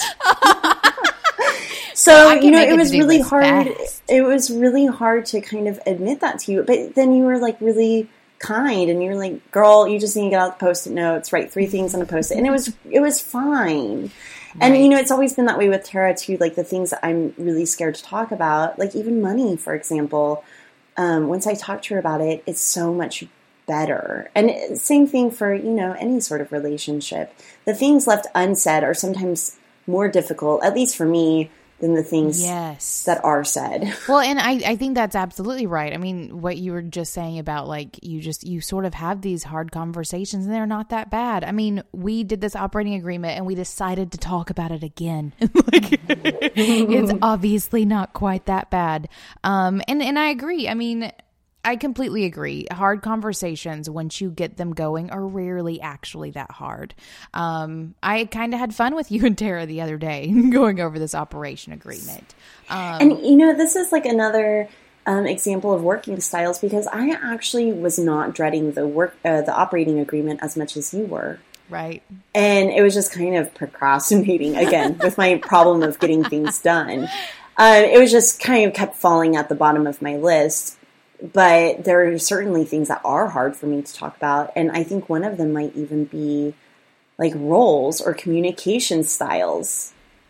So, it was really hard. It was really hard to kind of admit that to you. But then you were like really kind, and you're like, girl, you just need to get out the Post-it notes, write 3 things on a Post-it, and it was fine. Right. And it's always been that way with Tara too. Like, the things that I'm really scared to talk about, like even money, for example. Once I talk to her about it, it's so much better. And same thing for any sort of relationship. The things left unsaid are sometimes more difficult, at least for me, than the things that are said. Well, and I think that's absolutely right. I mean, what you were just saying about, like, you sort of have these hard conversations, and they're not that bad. I mean, we did this operating agreement and we decided to talk about it again. Like, it's obviously not quite that bad. And I agree. I mean, I completely agree. Hard conversations, once you get them going, are rarely actually that hard. I kind of had fun with you and Tara the other day going over this operation agreement. And, this is like another example of working styles, because I actually was not dreading the operating agreement as much as you were. Right. And it was just kind of procrastinating, again, with my problem of getting things done. It was just kind of kept falling at the bottom of my list. But there are certainly things that are hard for me to talk about. And I think one of them might even be like roles or communication styles.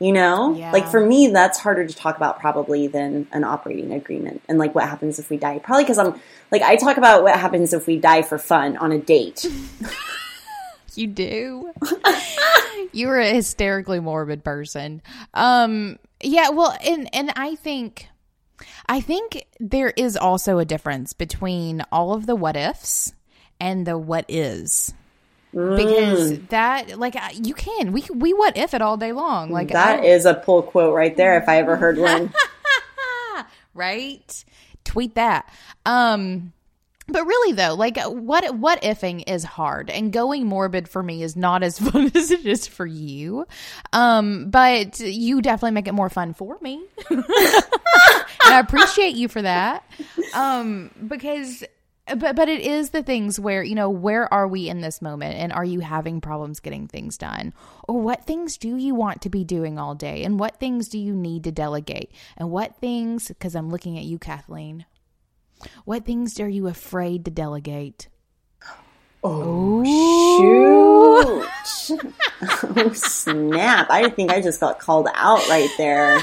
You know, Yeah. like for me, that's harder to talk about probably than an operating agreement and like what happens if we die. Probably because I'm like, I talk about what happens if we die for fun on a date. You do. You're a hysterically morbid person. Yeah, well, and I think there is also a difference between all of the what ifs and the what is. Because that, like, we what if it all day long. Like that is a pull quote right there if I ever heard one. Right? Tweet that. But really though, like what ifing is hard, and going morbid for me is not as fun as it is for you. But you definitely make it more fun for me. And I appreciate you for that. Because But it is the things where, you know, where are we in this moment, and are you having problems getting things done? Or what things do you want to be doing all day, and what things do you need to delegate? And what things, because I'm looking at you, Kathleen, what things are you afraid to delegate? Oh, shoot. Oh, snap. I think I just got called out right there.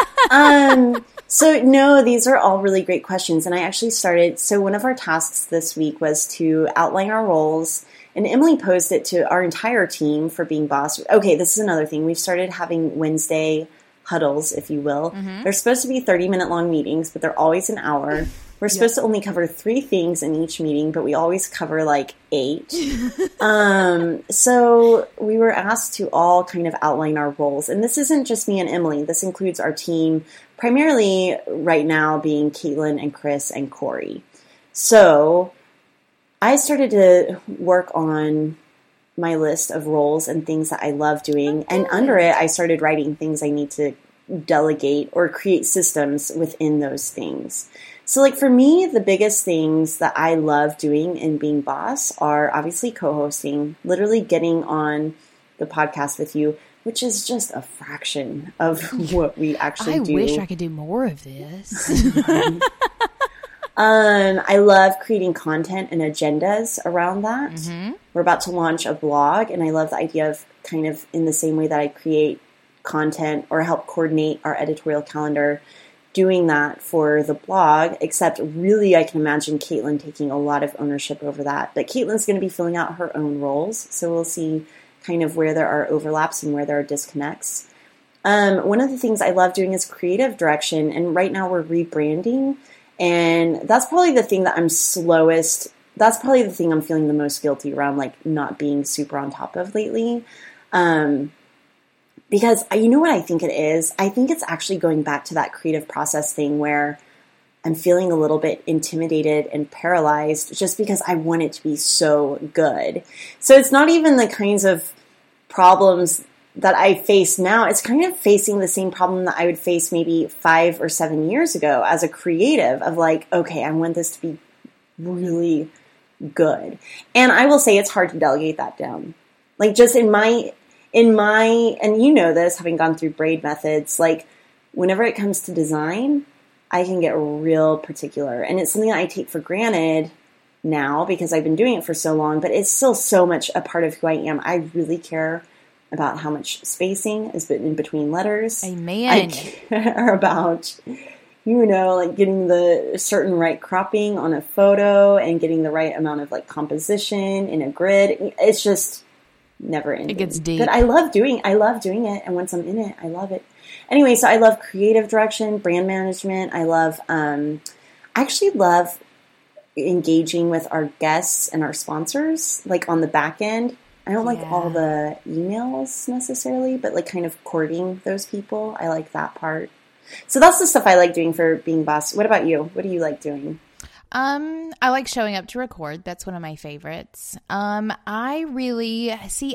So no, these are all really great questions. And I actually started, so one of our tasks this week was to outline our roles, and Emily posed it to our entire team for Being Boss. Okay, this is another thing. We've started having Wednesday huddles, if you will. Mm-hmm. They're supposed to be 30-minute long meetings, but they're always an hour. We're supposed to only cover 3 things in each meeting, but we always cover like 8. So we were asked to all kind of outline our roles. And this isn't just me and Emily. This includes our team, primarily right now being Caitlin and Chris and Corey. So I started to work on my list of roles and things that I love doing. And under it, I started writing things I need to delegate or create systems within those things. So like for me, the biggest things that I love doing in Being Boss are obviously co-hosting, literally getting on the podcast with you, which is just a fraction of what we actually do. I wish I could do more of this. I love creating content and agendas around that. Mm-hmm. We're about to launch a blog, and I love the idea of kind of in the same way that I create content or help coordinate our editorial calendar, doing that for the blog, except really I can imagine Caitlin taking a lot of ownership over that. But Caitlin's going to be filling out her own roles, so we'll see kind of where there are overlaps and where there are disconnects. One of the things I love doing is creative direction, and right now we're rebranding, and that's probably the thing that I'm slowest. That's probably the thing I'm feeling the most guilty around, like not being super on top of lately. Because you know what I think it is? I think it's actually going back to that creative process thing where I'm feeling a little bit intimidated and paralyzed just because I want it to be so good. So it's not even the kinds of problems that I face now. It's kind of facing the same problem that I would face maybe 5 or 7 years ago as a creative of like, okay, I want this to be really good. And I will say it's hard to delegate that down. Like just in my, and you know this, having gone through braid methods, like whenever it comes to design, I can get real particular. And it's something that I take for granted now because I've been doing it for so long, but it's still so much a part of who I am. I really care about how much spacing is in between letters. Amen. I care about, you know, like getting the certain right cropping on a photo and getting the right amount of like composition in a grid. It's just never ending. It gets deep. But I love doing it, and once I'm in it, I love it. Anyway, so I love creative direction, brand management. I actually love engaging with our guests and our sponsors, like on the back end. I don't like all the emails necessarily, but like kind of courting those people. I like that part. So that's the stuff I like doing for Being Boss. What about you? What do you like doing? I like showing up to record. That's one of my favorites. I really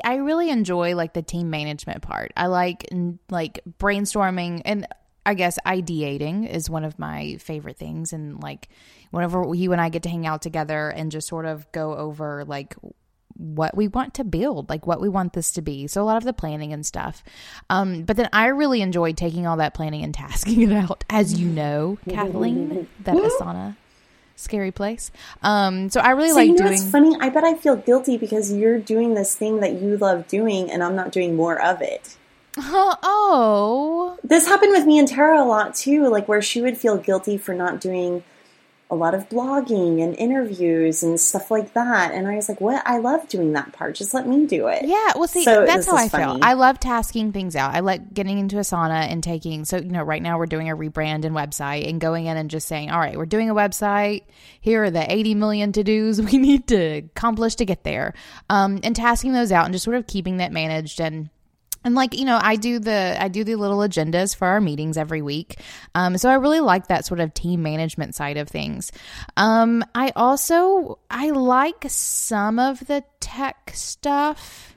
enjoy like the team management part. I like brainstorming, and I guess ideating is one of my favorite things. And like whenever you and I get to hang out together and just sort of go over like what we want to build, like what we want this to be. So a lot of the planning and stuff. But then I really enjoy taking all that planning and tasking it out, as you know, Kathleen, that Asana scary place. So I really like doing. It's funny. I bet I feel guilty because you're doing this thing that you love doing, and I'm not doing more of it. Oh. This happened with me and Tara a lot too, like where she would feel guilty for not doing a lot of blogging and interviews and stuff like that. And I was like, what? I love doing that part. Just let me do it. Yeah. Well, see, so that's how I funny. feel. I love tasking things out. I like getting into Asana and taking, so, right now we're doing a rebrand and website and going in and just saying, all right, we're doing a website. Here are the 80 million to-dos we need to accomplish to get there. And tasking those out and just sort of keeping that managed and like, I do the little agendas for our meetings every week. So I really like that sort of team management side of things. I like some of the tech stuff.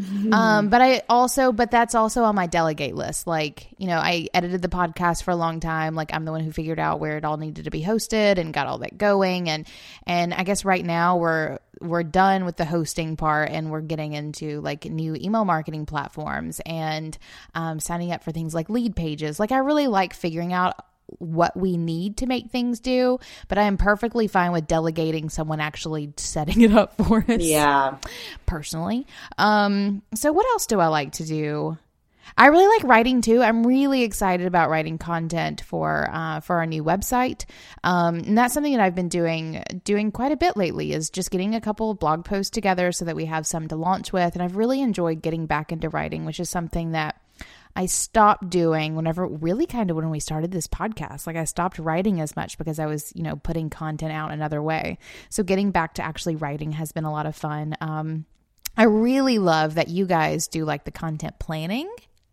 But that's also on my delegate list. Like, I edited the podcast for a long time. Like, I'm the one who figured out where it all needed to be hosted and got all that going. And I guess right now we're done with the hosting part and we're getting into like new email marketing platforms and signing up for things like lead pages. Like, I really like figuring out what we need to make things do, but I am perfectly fine with delegating someone actually setting it up for us. Yeah. Personally. So what else do I like to do? I really like writing too. I'm really excited about writing content for our new website. And that's something that I've been doing quite a bit lately, is just getting a couple of blog posts together so that we have some to launch with. And I've really enjoyed getting back into writing, which is something that I stopped doing when we started this podcast. Like, I stopped writing as much because I was, putting content out another way. So getting back to actually writing has been a lot of fun. I really love that you guys do like the content planning.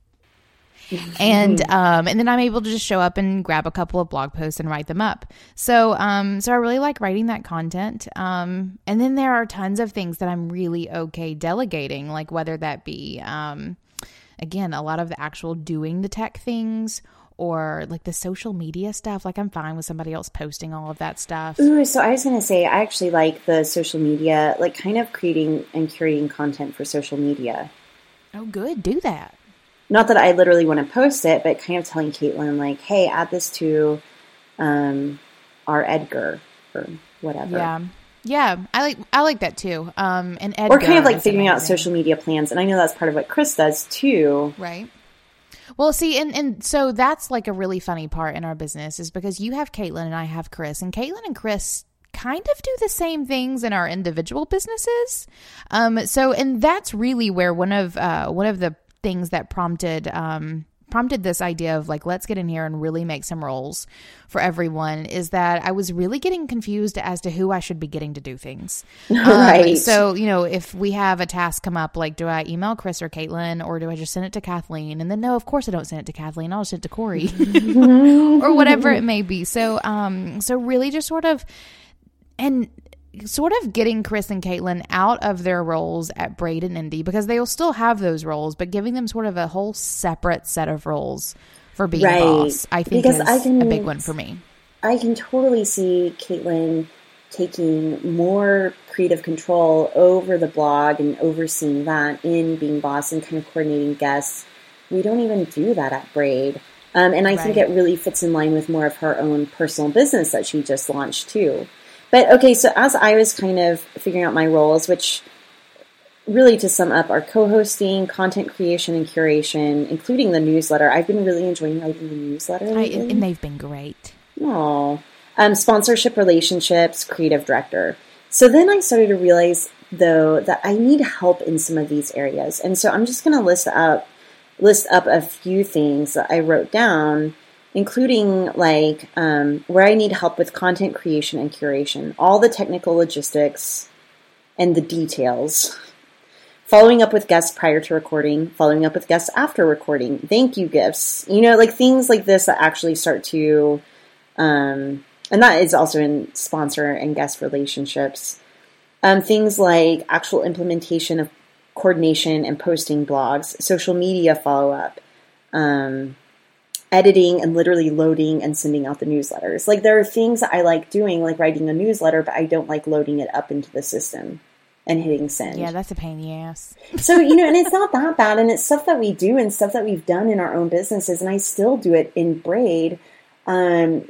And then I'm able to just show up and grab a couple of blog posts and write them up. So I really like writing that content. And then there are tons of things that I'm really okay delegating, like whether that be, again, a lot of the actual doing the tech things or like the social media stuff. Like, I'm fine with somebody else posting all of that stuff. Ooh, so I was going to say, I actually like the social media, like kind of creating and curating content for social media. Oh, good. Do that. Not that I literally want to post it, but kind of telling Caitlin, like, hey, add this to our Edgar or whatever. Yeah. Yeah, I like that too. And Edgar, or kind of like figuring out social media plans. And I know that's part of what Chris does too. Right. Well, see, and so that's like a really funny part in our business, is because you have Caitlin and I have Chris, and Caitlin and Chris kind of do the same things in our individual businesses. And that's really where one of the things that prompted this idea of like, let's get in here and really make some roles for everyone, is that I was really getting confused as to who I should be getting to do things. Right. So, if we have a task come up, like, do I email Chris or Caitlin, or do I just send it to Kathleen? And then, no, of course I don't send it to Kathleen. I'll send it to Corey or whatever it may be. So really just sort of getting Chris and Caitlin out of their roles at Braid and Indie, because they will still have those roles, but giving them sort of a whole separate set of roles for being a boss, I think, is a big one for me. I can totally see Caitlin taking more creative control over the blog and overseeing that in being boss and kind of coordinating guests. We don't even do that at Braid. And I think it really fits in line with more of her own personal business that she just launched too. But okay, so as I was kind of figuring out my roles, which really, to sum up, are co-hosting, content creation, and curation, including the newsletter. I've been really enjoying writing the newsletter lately. And they've been great. Oh, sponsorship, relationships, creative director. So then I started to realize, though, that I need help in some of these areas. And so I'm just going to list up a few things that I wrote down, including like where I need help with content creation and curation, all the technical logistics and the details, following up with guests prior to recording, following up with guests after recording, thank you gifts, like things like this that actually start to, and that is also in sponsor and guest relationships, things like actual implementation of coordination and posting blogs, social media follow-up, editing and literally loading and sending out the newsletters. Like, there are things that I like doing, like writing a newsletter, but I don't like loading it up into the system and hitting send. Yeah, that's a pain in the ass. So, and it's not that bad, and it's stuff that we do and stuff that we've done in our own businesses, and I still do it in Braid. But,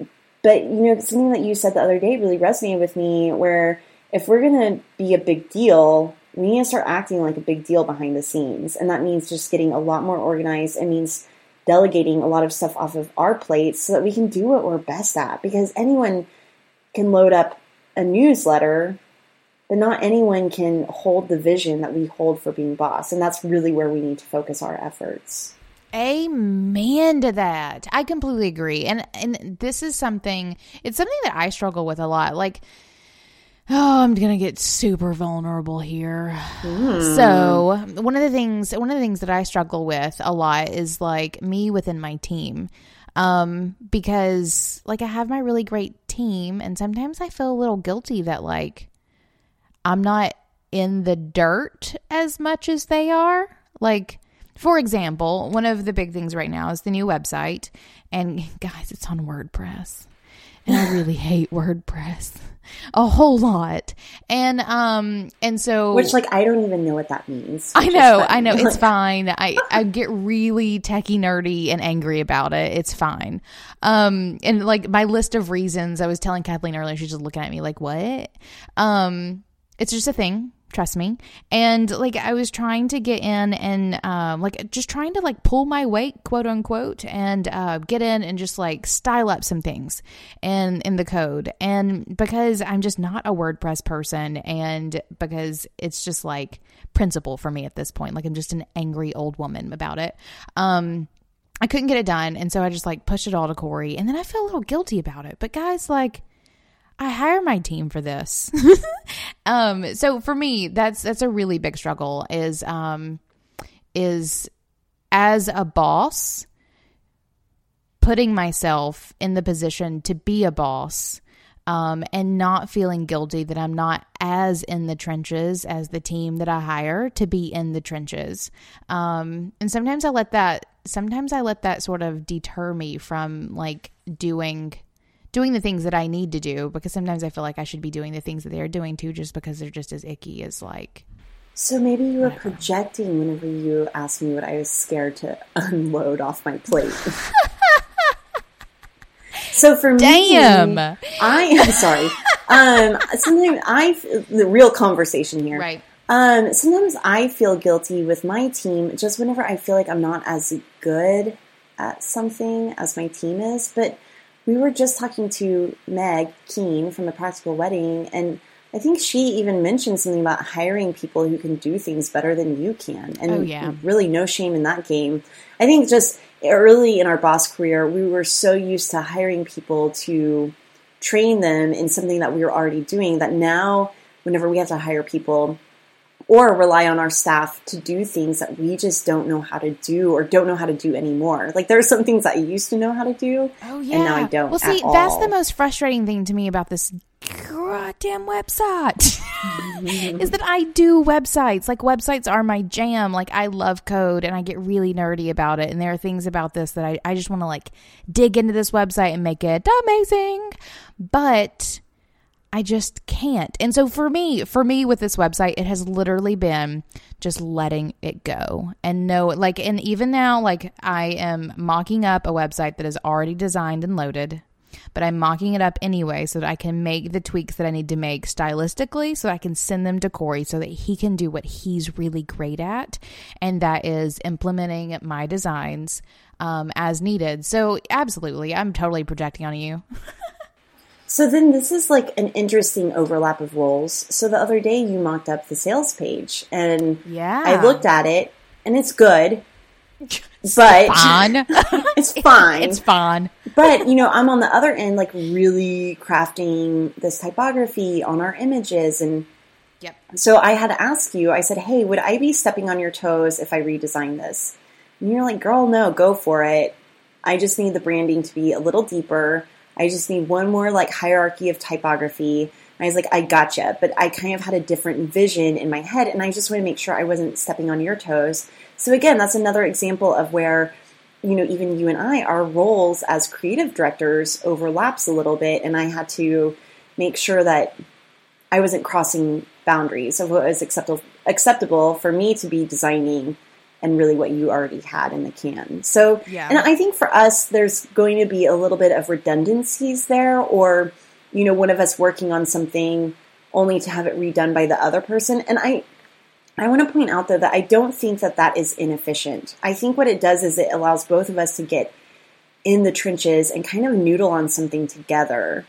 something that you said the other day really resonated with me, where if we're going to be a big deal, we need to start acting like a big deal behind the scenes. And that means just getting a lot more organized. It means delegating a lot of stuff off of our plates so that we can do what we're best at. Because anyone can load up a newsletter, but not anyone can hold the vision that we hold for being boss. And that's really where we need to focus our efforts. Amen to that. I completely agree. And this is something, it's something that I struggle with a lot. Like, I'm going to get super vulnerable here. So one of the things that I struggle with a lot is like me within my team. Because like I have my really great team, and sometimes I feel a little guilty that like I'm not in the dirt as much as they are. Like, for example, one of the big things right now is the new website. And guys, it's on WordPress. And I really hate WordPress a whole lot. And so, which like I don't even know what that means. I know, it's fine. I get really techie nerdy and angry about it. It's fine. And like my list of reasons, I was telling Kathleen earlier, she's just looking at me like, what? It's just a thing. Trust me. And like I was trying to get in and like just trying to like pull my weight, quote unquote, and get in and just like style up some things and in the code. And because I'm just not a WordPress person, and because it's just like principle for me at this point, like I'm just an angry old woman about it. I couldn't get it done, and so I just like pushed it all to Corey, and then I feel a little guilty about it. But guys, like, I hire my team for this. So for me, that's a really big struggle is as a boss, putting myself in the position to be a boss, and not feeling guilty that I'm not as in the trenches as the team that I hire to be in the trenches. And sometimes I let that sort of deter me from like doing the things that I need to do, because sometimes I feel like I should be doing the things that they're doing too, just because they're just as icky as like. So maybe you were projecting whenever you asked me what I was scared to unload off my plate. So for me, I'm sorry. Sometimes the real conversation here. Right. Sometimes I feel guilty with my team just whenever I feel like I'm not as good at something as my team is, but we were just talking to Meg Keene from The Practical Wedding, and I think she even mentioned something about hiring people who can do things better than you can. And really no shame in that game. I think just early in our boss career, we were so used to hiring people to train them in something that we were already doing that now whenever we have to hire people or rely on our staff to do things that we just don't know how to do or don't know how to do anymore. Like there are some things that I used to know how to do, and now I don't. Well, see, that's the most frustrating thing to me about this goddamn website is that I do websites. Like websites are my jam. Like I love code and I get really nerdy about it. And there are things about this that I just want to like dig into this website and make it amazing. But I just can't. And so for me with this website, it has literally been just letting it go and and even now, like I am mocking up a website that is already designed and loaded, but I'm mocking it up anyway so that I can make the tweaks that I need to make stylistically so I can send them to Corey so that he can do what he's really great at. And that is implementing my designs as needed. So absolutely, I'm totally projecting on you. So then this is like an interesting overlap of roles. So the other day you mocked up the sales page and I looked at it and it's good, but it's fine. It's fine. But, I'm on the other end, like really crafting this typography on our images. And so I had to ask you, I said, hey, would I be stepping on your toes if I redesign this? And you're like, girl, no, go for it. I just need the branding to be a little deeper. I just need one more like hierarchy of typography. And I was like, I gotcha. But I kind of had a different vision in my head, and I just wanted to make sure I wasn't stepping on your toes. So again, that's another example of where, even you and I, our roles as creative directors overlaps a little bit, and I had to make sure that I wasn't crossing boundaries of what was acceptable for me to be designing and really what you already had in the can. So, and I think for us, there's going to be a little bit of redundancies there, or, one of us working on something only to have it redone by the other person. And I want to point out, though, that I don't think that that is inefficient. I think what it does is it allows both of us to get in the trenches and kind of noodle on something together.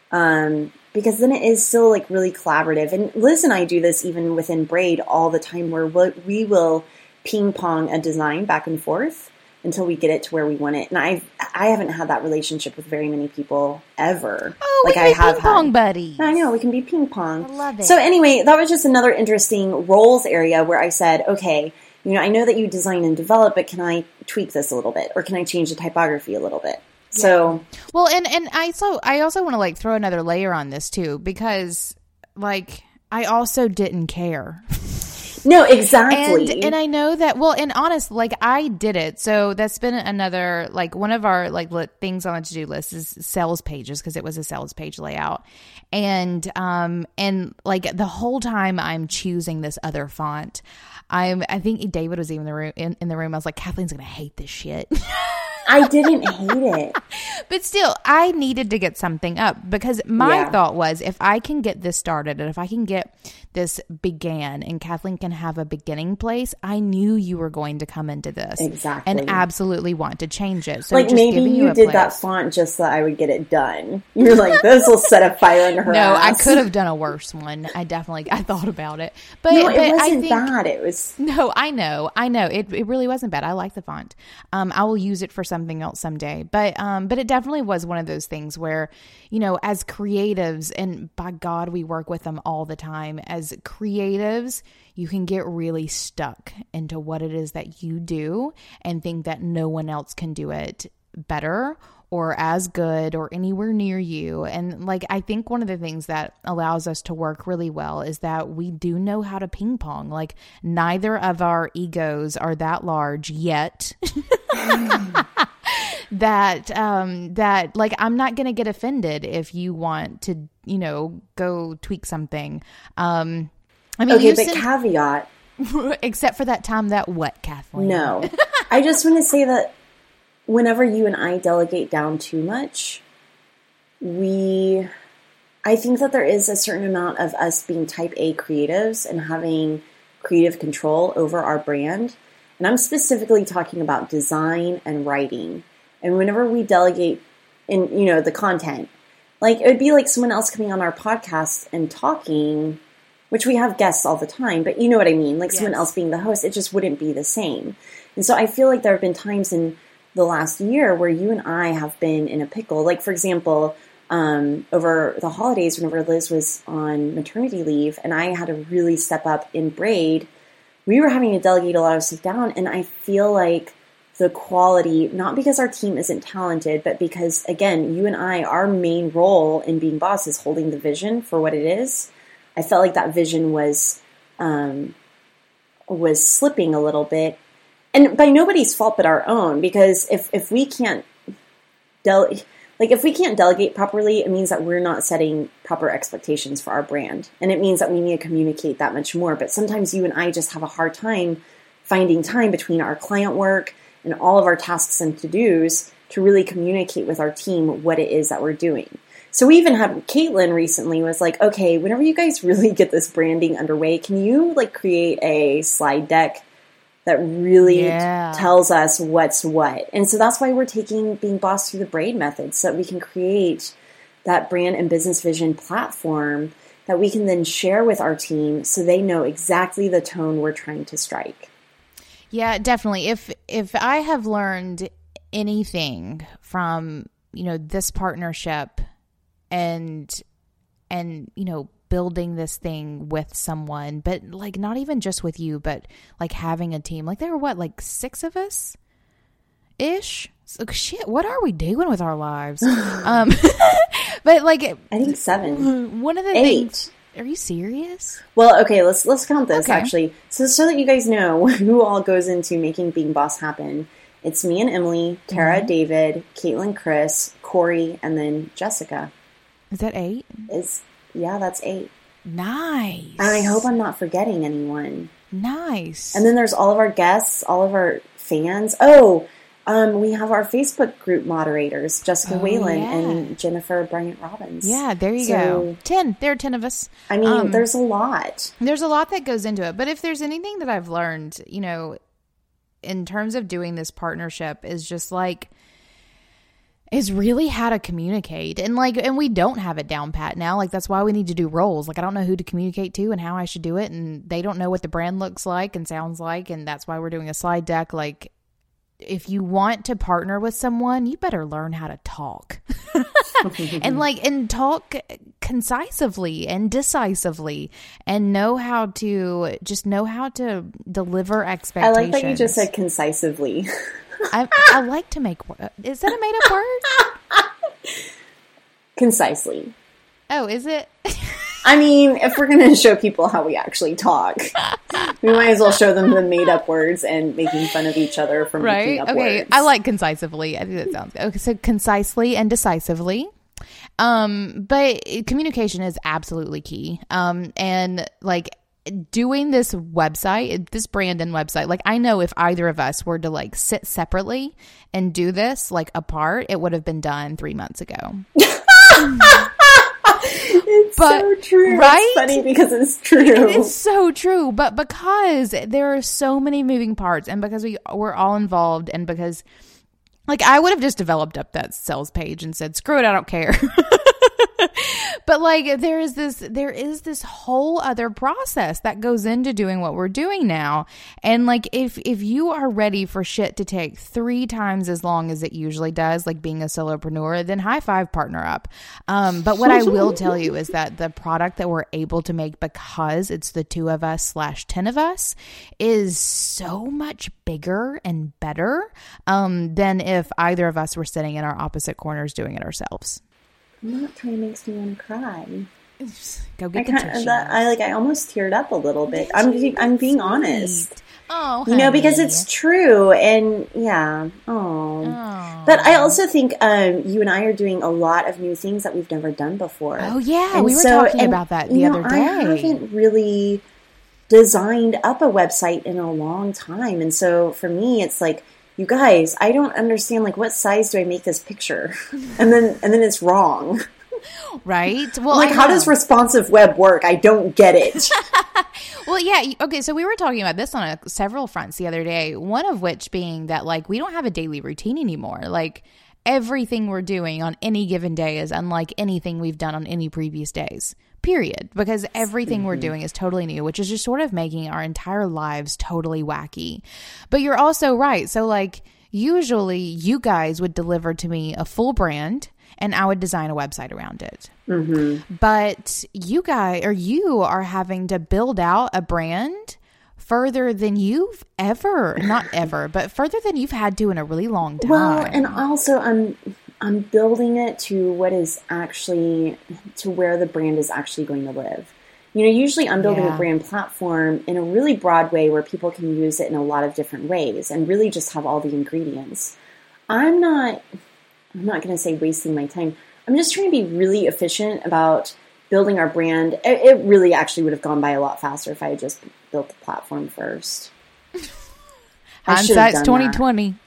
Because then it is still like really collaborative. And Liz and I do this even within Braid all the time, where we will ping pong a design back and forth until we get it to where we want it. And I haven't had that relationship with very many people ever. Oh, like we can be ping pong buddies. I know, we can be ping pong. I love it. So anyway, that was just another interesting roles area where I said, okay, I know that you design and develop, but can I tweak this a little bit? Or can I change the typography a little bit? Yeah. So, well, and I also want to like throw another layer on this too, because like I also didn't care. No, exactly. And I know that, well, and honest, like I did it. So that's been another, like one of our like things on the to-do list is sales pages, because it was a sales page layout. And like the whole time I'm choosing this other font, I think David was even in the room. I was like, Kathleen's going to hate this shit. I didn't hate it. But still, I needed to get something up, because my thought was, if I can get this started and if I can get this began and Kathleen can have a beginning place, I knew you were going to come into this. Exactly. And absolutely want to change it. So like just maybe you did that font just so I would get it done. You were like, this will set a fire under her No, ass. I could have done a worse one. I thought about it. But no, it wasn't I think, bad. It was... No, I know. It really wasn't bad. I like the font. I will use it for something else someday. But it definitely was one of those things where, as creatives, and by God, we work with them all the time, as creatives, you can get really stuck into what it is that you do and think that no one else can do it better or as good or anywhere near you. And like, I think one of the things that allows us to work really well is that we do know how to ping pong. Like, neither of our egos are that large yet. that like, I'm not going to get offended if you want to, go tweak something. I mean, okay, but caveat. Except for that time that what, Kathleen? No. I just want to say that whenever you and I delegate down too much, I think that there is a certain amount of us being type A creatives and having creative control over our brand. And I'm specifically talking about design and writing. And whenever we delegate in, the content, like it would be like someone else coming on our podcast and talking, which we have guests all the time, but you know what I mean? Like someone else being the host, it just wouldn't be the same. And so I feel like there have been times in the last year where you and I have been in a pickle. Like, for example, over the holidays, whenever Liz was on maternity leave and I had to really step up in Braid, we were having to delegate a lot of stuff down. And I feel like the quality, not because our team isn't talented, but because, again, you and I, our main role in being boss is holding the vision for what it is. I felt like that vision was slipping a little bit. And by nobody's fault but our own, because if we can't delegate properly, it means that we're not setting proper expectations for our brand. And it means that we need to communicate that much more. But sometimes you and I just have a hard time finding time between our client work and all of our tasks and to-dos to really communicate with our team what it is that we're doing. So we even had Caitlin recently was like, okay, whenever you guys really get this branding underway, can you create a slide deck that really tells us what's what? And so that's why we're taking Being Boss through the Braid method, so that we can create that brand and business vision platform that we can then share with our team so they know exactly the tone we're trying to strike. Yeah, definitely. If I have learned anything from, this partnership and building this thing with someone, but not even just with you, but having a team. There were 6 of us ish. So, shit, what are we doing with our lives? But I think 7. One of the 8. things. Are you serious? Well, okay, let's count this actually. So that you guys know who all goes into making Being Boss happen. It's me and Emily, Tara, David, Caitlin, Chris, Corey, and then Jessica. Is that 8? Yeah, that's 8. Nice. And I hope I'm not forgetting anyone. Nice. And then there's all of our guests, all of our fans. Oh, We have our Facebook group moderators, Jessica Whalen and Jennifer Bryant Robbins. Yeah, there you go. 10. There are 10 of us. I mean, there's a lot. There's a lot that goes into it. But if there's anything that I've learned, you know, in terms of doing this partnership is just like, is really how to communicate. And we don't have it down pat now. Like, that's why we need to do roles. Like, I don't know who to communicate to and how I should do it. And they don't know what the brand looks like and sounds like. And that's why we're doing a slide deck. Like, if you want to partner with someone, you better learn how to talk and talk concisely and decisively and know how to deliver expectations. I like that you just said concisely. I like to make, is that a made up word? Concisely. Oh, is it? I mean, if we're going to show people how we actually talk, we might as well show them the made-up words and making fun of each other for making up words. I like concisely. I think that sounds good. Okay, so concisely and decisively. But communication is absolutely key. And like doing this website, this Brandon website, like I know if either of us were to like sit separately and do this like apart, it would have been done 3 months ago. It's so true. Right? It's funny because it's true. It's so true. But because there are so many moving parts and because we're all involved and because like I would have just developed up that sales page and said, screw it, I don't care. But like there is this whole other process that goes into doing what we're doing now. And like if you are ready for shit to take 3 times as long as it usually does, like being a solopreneur, then high five, partner up. But what I will tell you is that the product that we're able to make because it's the 2 of us / 10 of us is so much bigger and better than if either of us were sitting in our opposite corners doing it ourselves. That kind of makes me want to cry. Go get the tissue. I almost teared up a little bit. I'm being honest. Oh, honey. You know, because it's true, and yeah. Oh. But I also think you and I are doing a lot of new things that we've never done before. Oh yeah, we were talking about that the other day. I haven't really designed up a website in a long time, and so for me, it's like, you guys, I don't understand, like, what size do I make this picture? And then it's wrong. Right? Well, like, how does responsive web work? I don't get it. Well, yeah. Okay, so we were talking about this on several fronts the other day, one of which being that, like, we don't have a daily routine anymore. Like, everything we're doing on any given day is unlike anything we've done on any previous days. Period. Because everything we're doing is totally new, which is just sort of making our entire lives totally wacky. But you're also right. So like usually you guys would deliver to me a full brand and I would design a website around it. Mm-hmm. But you are having to build out a brand further than you've ever, not ever, but further than you've had to in a really long time. Well, and also I'm building it to what is actually, to where the brand is actually going to live. You know, usually I'm building a brand platform in a really broad way where people can use it in a lot of different ways and really just have all the ingredients. I'm not going to say wasting my time. I'm just trying to be really efficient about building our brand. It really actually would have gone by a lot faster if I had just built the platform first. Hindsight's 2020.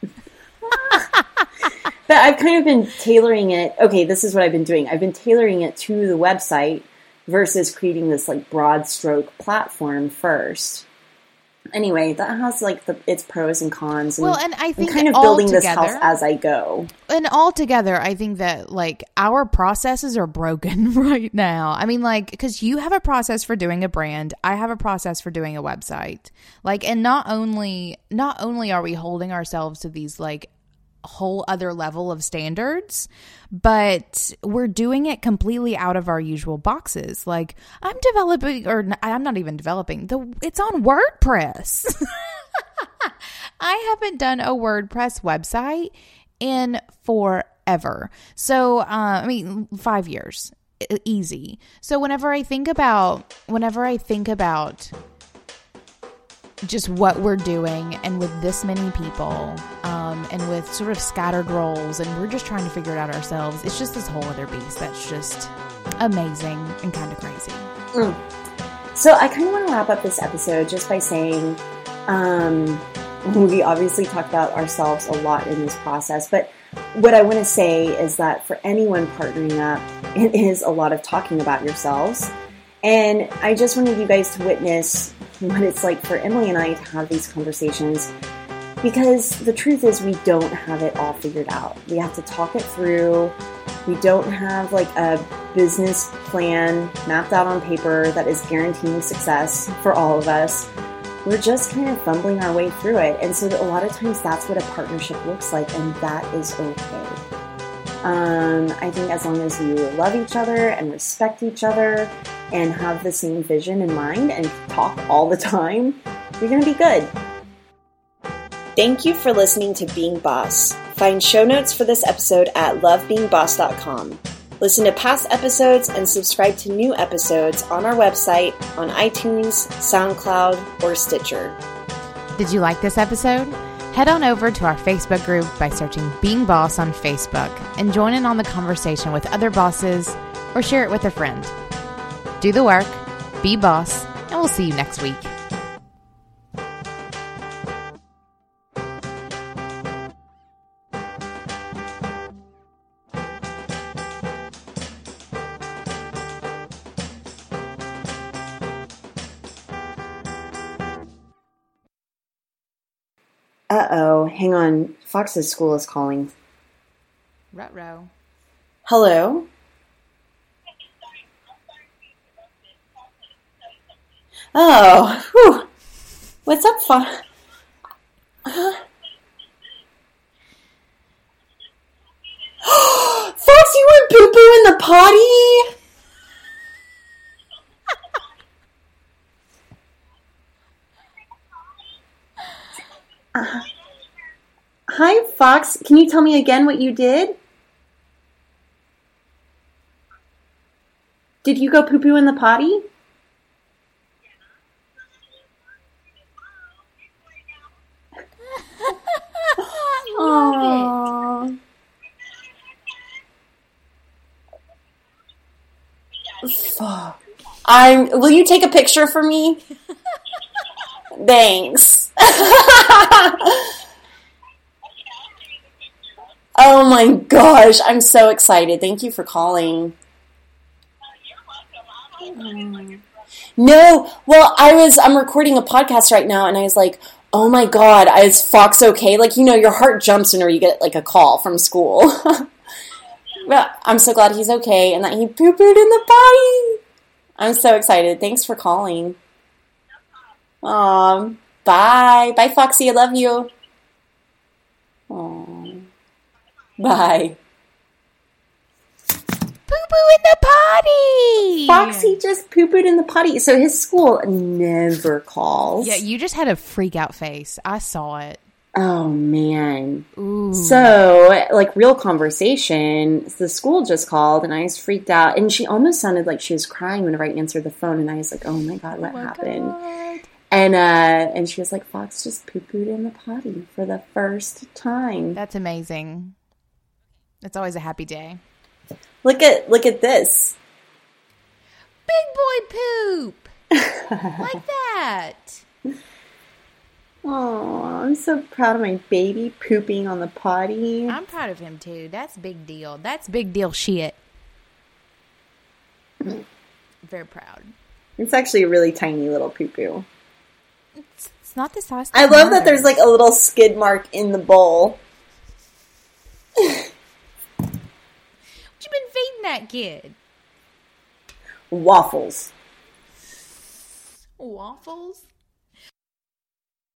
But I've kind of been tailoring it. Okay, this is what I've been doing. I've been tailoring it to the website versus creating this like broad stroke platform first. Anyway, that has like its pros and cons. And I think I'm kind of building this house as I go. And altogether, I think that like our processes are broken right now. I mean, like, because you have a process for doing a brand, I have a process for doing a website. Like, and not only are we holding ourselves to these like whole other level of standards, but we're doing it completely out of our usual boxes. Like I'm not even developing. It's on WordPress. I haven't done a WordPress website in forever. So, 5 years, easy. So whenever I think about just what we're doing and with this many people and with sort of scattered roles and we're just trying to figure it out ourselves, it's just this whole other beast that's just amazing and kind of crazy. So I kind of want to wrap up this episode just by saying We obviously talk about ourselves a lot in this process, but what I want to say is that for anyone partnering up, it is a lot of talking about yourselves. And I just wanted you guys to witness what it's like for Emily and I to have these conversations, because the truth is we don't have it all figured out. We have to talk it through. We don't have like a business plan mapped out on paper that is guaranteeing success for all of us. We're just kind of fumbling our way through it. And so a lot of times that's what a partnership looks like, and that is okay. I think as long as you love each other and respect each other and have the same vision in mind and talk all the time, you're going to be good. Thank you for listening to Being Boss. Find show notes for this episode at lovebeingboss.com. Listen to past episodes and subscribe to new episodes on our website, on iTunes, SoundCloud, or Stitcher. Did you like this episode? Head on over to our Facebook group by searching Being Boss on Facebook and join in on the conversation with other bosses, or share it with a friend. Do the work, be boss, and we'll see you next week. Uh-oh, hang on. Fox's school is calling. Ruh-roh. Hello? Oh, whew. What's up, Fox? Fox, you went poo-poo in the potty? Hi, Fox. Can you tell me again what you did? Did you go poo-poo in the potty? I love Fuck. Will you take a picture for me? Thanks. Oh my gosh, I'm so excited. Thank you for calling. No, well, I'm recording a podcast right now, and I was like, oh my god, is Fox okay? Like, you know, your heart jumps whenever you get, like, a call from school. Well, I'm so glad he's okay, and that he poo-pooed in the potty. I'm so excited. Thanks for calling. Aw, bye. Bye, Foxy. I love you. Aw. Bye. Poo-poo in the potty! Foxy just poo-pooed in the potty. So his school never calls. Yeah, you just had a freak out face. I saw it. Oh, man. Ooh. So, like, real conversation, the school just called, and I was freaked out. And she almost sounded like she was crying whenever I answered the phone, and I was like, oh, my God, what happened? God. And she was like, Fox just poo-pooed in the potty for the first time. That's amazing. It's always a happy day. Look at this. Big boy poop! Like that! Oh, I'm so proud of my baby pooping on the potty. I'm proud of him, too. That's big deal. That's big deal shit. Very proud. It's actually a really tiny little poo-poo. It's not the size. I love that there's like a little skid mark in the bowl. What you been feeding that kid? Waffles. Waffles?